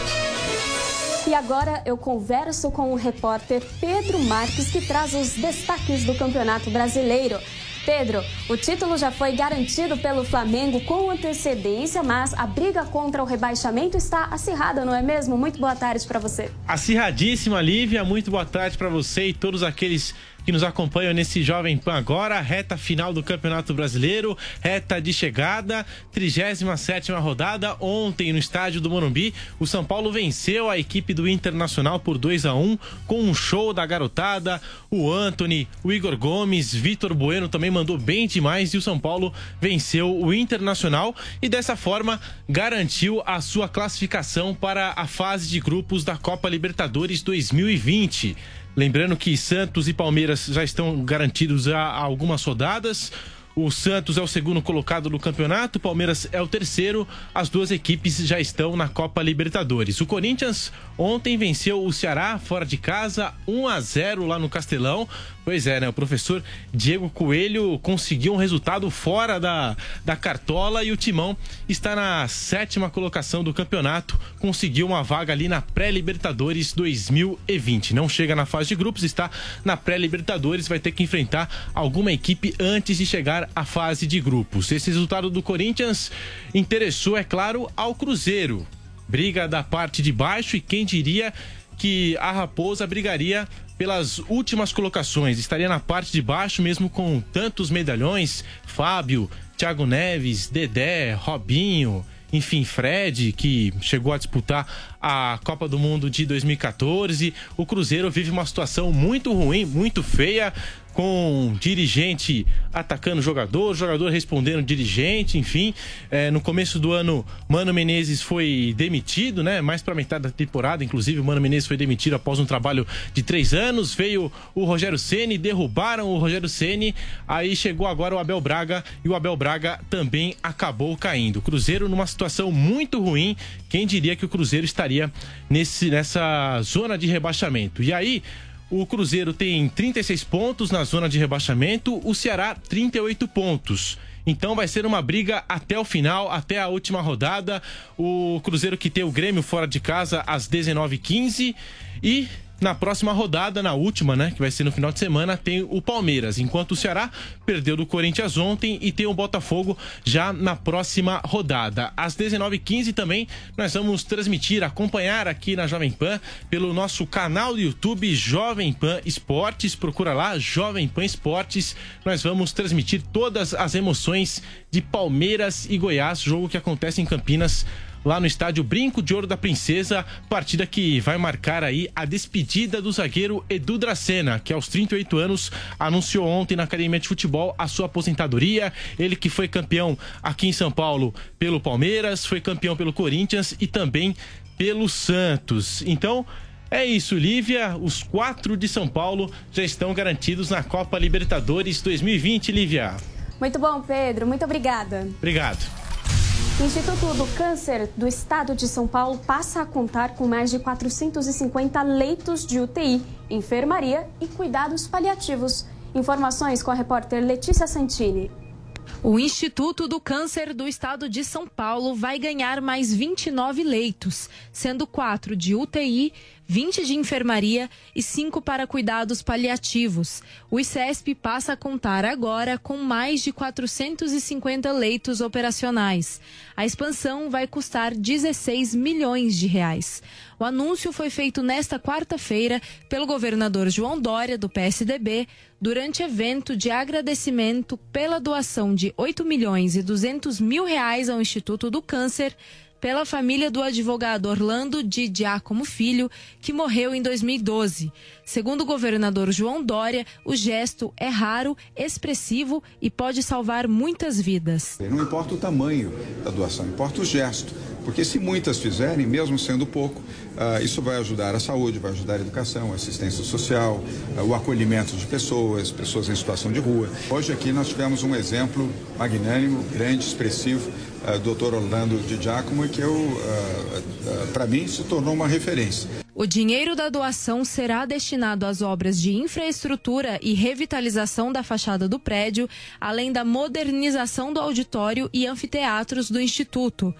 E agora eu converso com o repórter Pedro Marques, que traz os destaques do Campeonato Brasileiro. Pedro, o título já foi garantido pelo Flamengo com antecedência, mas a briga contra o rebaixamento está acirrada, não é mesmo? Muito boa tarde para você. Acirradíssima, Lívia. Muito boa tarde para você e todos aqueles que nos acompanham nesse Jovem Pan agora, reta final do Campeonato Brasileiro, reta de chegada, trigésima sétima rodada. Ontem no estádio do Morumbi, o São Paulo venceu a equipe do Internacional por dois a um, com um show da garotada, o Antony, o Igor Gomes, Vitor Bueno também mandou bem demais e o São Paulo venceu o Internacional e dessa forma garantiu a sua classificação para a fase de grupos da Copa Libertadores dois mil e vinte. Lembrando que Santos e Palmeiras já estão garantidos há algumas rodadas. O Santos é o segundo colocado no campeonato, o Palmeiras é o terceiro. As duas equipes já estão na Copa Libertadores. O Corinthians ontem venceu o Ceará fora de casa, um a zero lá no Castelão. Pois é, né? O professor Diego Coelho conseguiu um resultado fora da, da cartola e o Timão está na sétima colocação do campeonato. Conseguiu uma vaga ali na pré-Libertadores dois mil e vinte. Não chega na fase de grupos, está na pré-Libertadores, vai ter que enfrentar alguma equipe antes de chegar à fase de grupos. Esse resultado do Corinthians interessou, é claro, ao Cruzeiro. Briga da parte de baixo e quem diria que a Raposa brigaria pelas últimas colocações, estaria na parte de baixo mesmo com tantos medalhões, Fábio, Thiago Neves, Dedé, Robinho, enfim, Fred, que chegou a disputar a Copa do Mundo de dois mil e quatorze. O Cruzeiro vive uma situação muito ruim, muito feia, com dirigente atacando jogador, jogador respondendo dirigente, enfim. É, no começo do ano, Mano Menezes foi demitido, né? Mais pra metade da temporada, inclusive, o Mano Menezes foi demitido após um trabalho de três anos. Veio o Rogério Ceni, derrubaram o Rogério Ceni, aí chegou agora o Abel Braga e o Abel Braga também acabou caindo. O Cruzeiro numa situação muito ruim, quem diria que o Cruzeiro estaria nesse, nessa zona de rebaixamento. E aí, o Cruzeiro tem trinta e seis pontos na zona de rebaixamento, o Ceará trinta e oito pontos. Então vai ser uma briga até o final, até a última rodada. O Cruzeiro que tem o Grêmio fora de casa às dezenove e quinze e na próxima rodada, na última, né, que vai ser no final de semana, tem o Palmeiras, enquanto o Ceará perdeu do Corinthians ontem e tem o Botafogo já na próxima rodada. Às dezenove e quinze também nós vamos transmitir, acompanhar aqui na Jovem Pan pelo nosso canal do YouTube Jovem Pan Esportes, procura lá Jovem Pan Esportes. Nós vamos transmitir todas as emoções de Palmeiras e Goiás, jogo que acontece em Campinas, lá no estádio Brinco de Ouro da Princesa, partida que vai marcar aí a despedida do zagueiro Edu Dracena, que aos trinta e oito anos anunciou ontem na Academia de Futebol a sua aposentadoria. Ele que foi campeão aqui em São Paulo pelo Palmeiras, foi campeão pelo Corinthians e também pelo Santos. Então, é isso, Lívia. Os quatro de São Paulo já estão garantidos na Copa Libertadores dois mil e vinte, Lívia. Muito bom, Pedro. Muito obrigada. Obrigado. O Instituto do Câncer do Estado de São Paulo passa a contar com mais de quatrocentos e cinquenta leitos de U T I, enfermaria e cuidados paliativos. Informações com a repórter Letícia Santini. O Instituto do Câncer do Estado de São Paulo vai ganhar mais vinte e nove leitos, sendo quatro de U T I, vinte de enfermaria e cinco para cuidados paliativos. O ICESP passa a contar agora com mais de quatrocentos e cinquenta leitos operacionais. A expansão vai custar dezesseis milhões de reais. O anúncio foi feito nesta quarta-feira pelo governador João Dória, do P S D B, durante evento de agradecimento pela doação de oito milhões e duzentos mil reais ao Instituto do Câncer, pela família do advogado Orlando de Giacomo Filho, que morreu em dois mil e doze. Segundo o governador João Dória, o gesto é raro, expressivo e pode salvar muitas vidas. Não importa o tamanho da doação, importa o gesto. Porque se muitas fizerem, mesmo sendo pouco, uh, isso vai ajudar a saúde, vai ajudar a educação, a assistência social, uh, o acolhimento de pessoas, pessoas em situação de rua. Hoje aqui nós tivemos um exemplo magnânimo, grande, expressivo, uh, doutor Orlando Di Giacomo, que eu, uh, uh, para mim, se tornou uma referência. O dinheiro da doação será destinado às obras de infraestrutura e revitalização da fachada do prédio, além da modernização do auditório e anfiteatros do Instituto.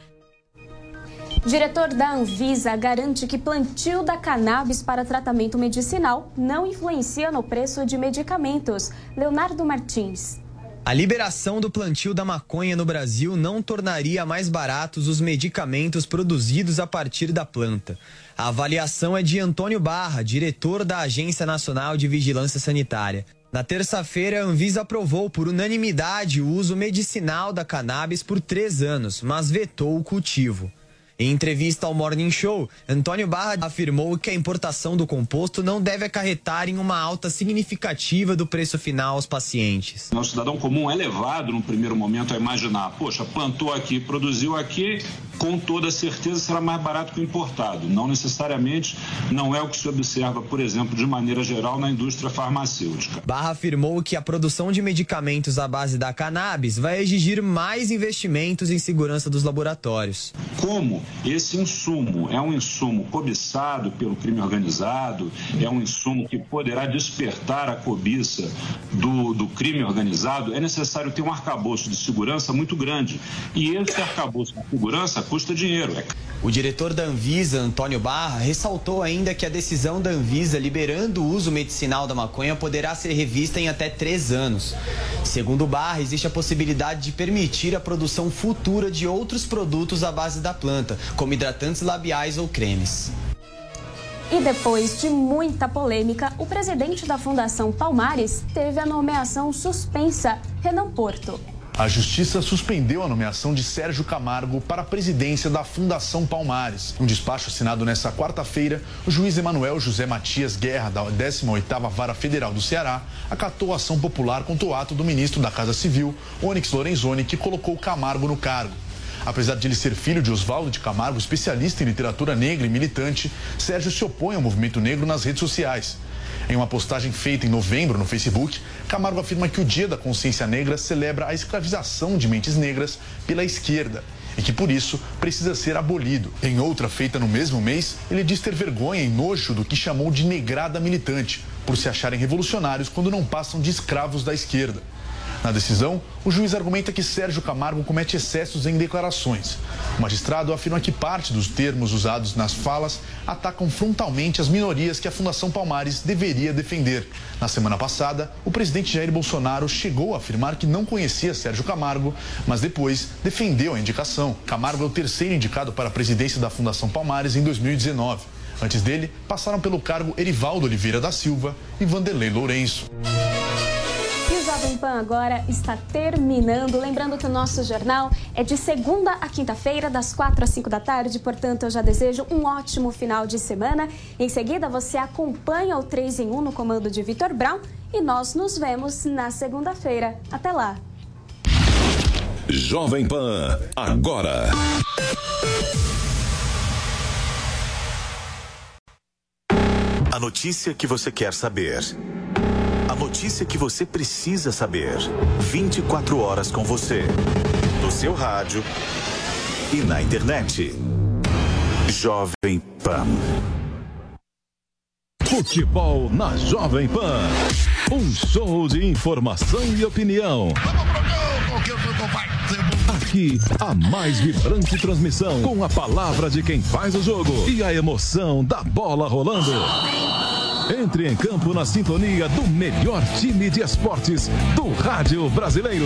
Diretor da Anvisa garante que plantio da cannabis para tratamento medicinal não influencia no preço de medicamentos. Leonardo Martins. A liberação do plantio da maconha no Brasil não tornaria mais baratos os medicamentos produzidos a partir da planta. A avaliação é de Antônio Barra, diretor da Agência Nacional de Vigilância Sanitária. Na terça-feira, a Anvisa aprovou por unanimidade o uso medicinal da cannabis por três anos, mas vetou o cultivo. Em entrevista ao Morning Show, Antônio Barra afirmou que a importação do composto não deve acarretar em uma alta significativa do preço final aos pacientes. O cidadão comum é levado, no primeiro momento, a imaginar, poxa, plantou aqui, produziu aqui, com toda certeza será mais barato que o importado. Não necessariamente, não é o que se observa, por exemplo, de maneira geral na indústria farmacêutica. Barra afirmou que a produção de medicamentos à base da cannabis vai exigir mais investimentos em segurança dos laboratórios. Como esse insumo é um insumo cobiçado pelo crime organizado, é um insumo que poderá despertar a cobiça do, do crime organizado, é necessário ter um arcabouço de segurança muito grande. E esse arcabouço de segurança custa dinheiro. O diretor da Anvisa, Antônio Barra, ressaltou ainda que a decisão da Anvisa liberando o uso medicinal da maconha poderá ser revista em até três anos. Segundo Barra, existe a possibilidade de permitir a produção futura de outros produtos à base da planta, como hidratantes labiais ou cremes. E depois de muita polêmica, o presidente da Fundação Palmares teve a nomeação suspensa, Renan Porto. A Justiça suspendeu a nomeação de Sérgio Camargo para a presidência da Fundação Palmares. Um despacho assinado nesta quarta-feira, o juiz Emanuel José Matias Guerra, da décima oitava Vara Federal do Ceará, acatou a ação popular contra o ato do ministro da Casa Civil, Onyx Lorenzoni, que colocou Camargo no cargo. Apesar de ele ser filho de Oswaldo de Camargo, especialista em literatura negra e militante, Sérgio se opõe ao movimento negro nas redes sociais. Em uma postagem feita em novembro no Facebook, Camargo afirma que o Dia da Consciência Negra celebra a escravização de mentes negras pela esquerda e que, por isso, precisa ser abolido. Em outra feita no mesmo mês, ele diz ter vergonha e nojo do que chamou de negrada militante, por se acharem revolucionários quando não passam de escravos da esquerda. Na decisão, o juiz argumenta que Sérgio Camargo comete excessos em declarações. O magistrado afirma que parte dos termos usados nas falas atacam frontalmente as minorias que a Fundação Palmares deveria defender. Na semana passada, o presidente Jair Bolsonaro chegou a afirmar que não conhecia Sérgio Camargo, mas depois defendeu a indicação. Camargo é o terceiro indicado para a presidência da Fundação Palmares em dois mil e dezenove. Antes dele, passaram pelo cargo Erivaldo Oliveira da Silva e Vanderlei Lourenço. O Jovem Pan agora está terminando. Lembrando que o nosso jornal é de segunda a quinta-feira, das quatro às cinco da tarde. Portanto, eu já desejo um ótimo final de semana. Em seguida, você acompanha o três em um no comando de Vitor Brown. E nós nos vemos na segunda-feira. Até lá. Jovem Pan, agora. A notícia que você quer saber. A notícia que você precisa saber. vinte e quatro horas com você. No seu rádio e na internet. Jovem Pan. Futebol na Jovem Pan. Um show de informação e opinião. Aqui, a mais vibrante transmissão, com a palavra de quem faz o jogo e a emoção da bola rolando. Entre em campo na sintonia do melhor time de esportes do rádio brasileiro.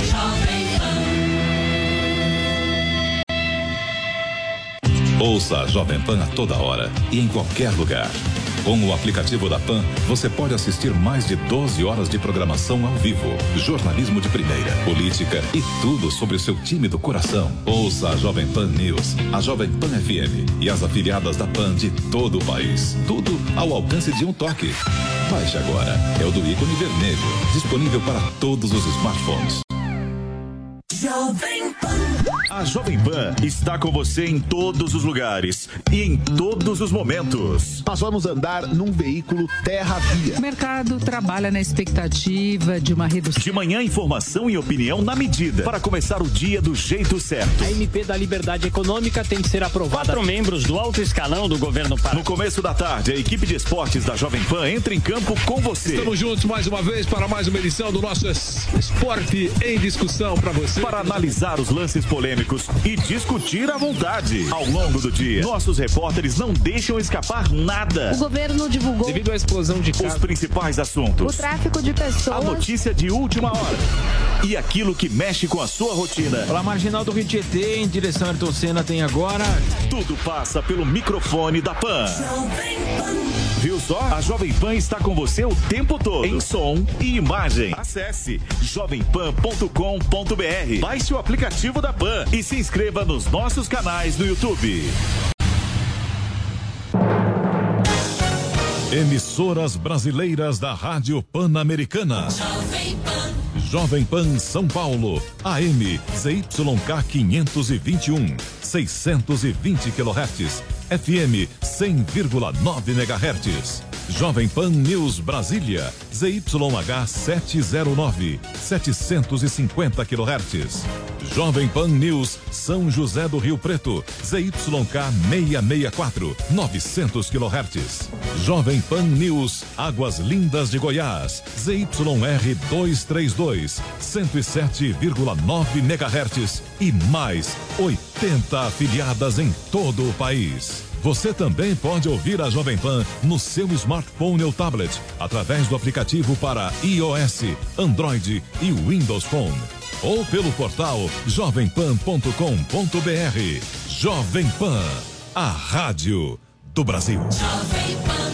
Ouça a Jovem Pan a toda hora e em qualquer lugar. Com o aplicativo da Pan, você pode assistir mais de doze horas de programação ao vivo, jornalismo de primeira, política e tudo sobre o seu time do coração. Ouça a Jovem Pan News, a Jovem Pan F M e as afiliadas da Pan de todo o país. Tudo ao alcance de um toque. Baixe agora, é o do ícone vermelho, disponível para todos os smartphones. Jovem Pan. A Jovem Pan está com você em todos os lugares e em todos os momentos. Nós vamos andar num veículo terra-via. O mercado trabalha na expectativa de uma redução. De manhã, informação e opinião na medida para começar o dia do jeito certo. A M P da Liberdade Econômica tem que ser aprovada. Quatro membros do alto escalão do governo Pará. No começo da tarde, a equipe de esportes da Jovem Pan entra em campo com você. Estamos juntos mais uma vez para mais uma edição do nosso Esporte em Discussão para você. Para analisar os lances polêmicos e discutir à vontade. Ao longo do dia, nossos repórteres não deixam escapar nada. O governo divulgou, devido à explosão de casos, os principais assuntos. O tráfico de pessoas. A notícia de última hora. E aquilo que mexe com a sua rotina. Pela marginal do Rio Tietê, em direção a Ayrton Senna, tem agora... Tudo passa pelo microfone da Pan. Viu só? A Jovem Pan está com você o tempo todo, em som e imagem. Acesse jovem pan ponto com ponto b r. Baixe o aplicativo da Pan e se inscreva nos nossos canais no YouTube. Emissoras brasileiras da Rádio Pan-Americana. Jovem Pan São Paulo, A M Z Y K quinhentos e vinte e um, seiscentos e vinte quilohertz, F M cem vírgula nove megahertz. Jovem Pan News Brasília, Z Y H setecentos e nove, setecentos e cinquenta quilohertz. Jovem Pan News São José do Rio Preto, Z Y K seiscentos e sessenta e quatro, novecentos quilohertz. Jovem Pan News Águas Lindas de Goiás, Z Y R duzentos e trinta e dois, cento e sete vírgula nove megahertz e mais oitenta afiliadas em todo o país. Você também pode ouvir a Jovem Pan no seu smartphone ou tablet, através do aplicativo para iOS, Android e Windows Phone. Ou pelo portal jovem pan ponto com ponto b r. Jovem Pan, a rádio do Brasil. Jovem Pan.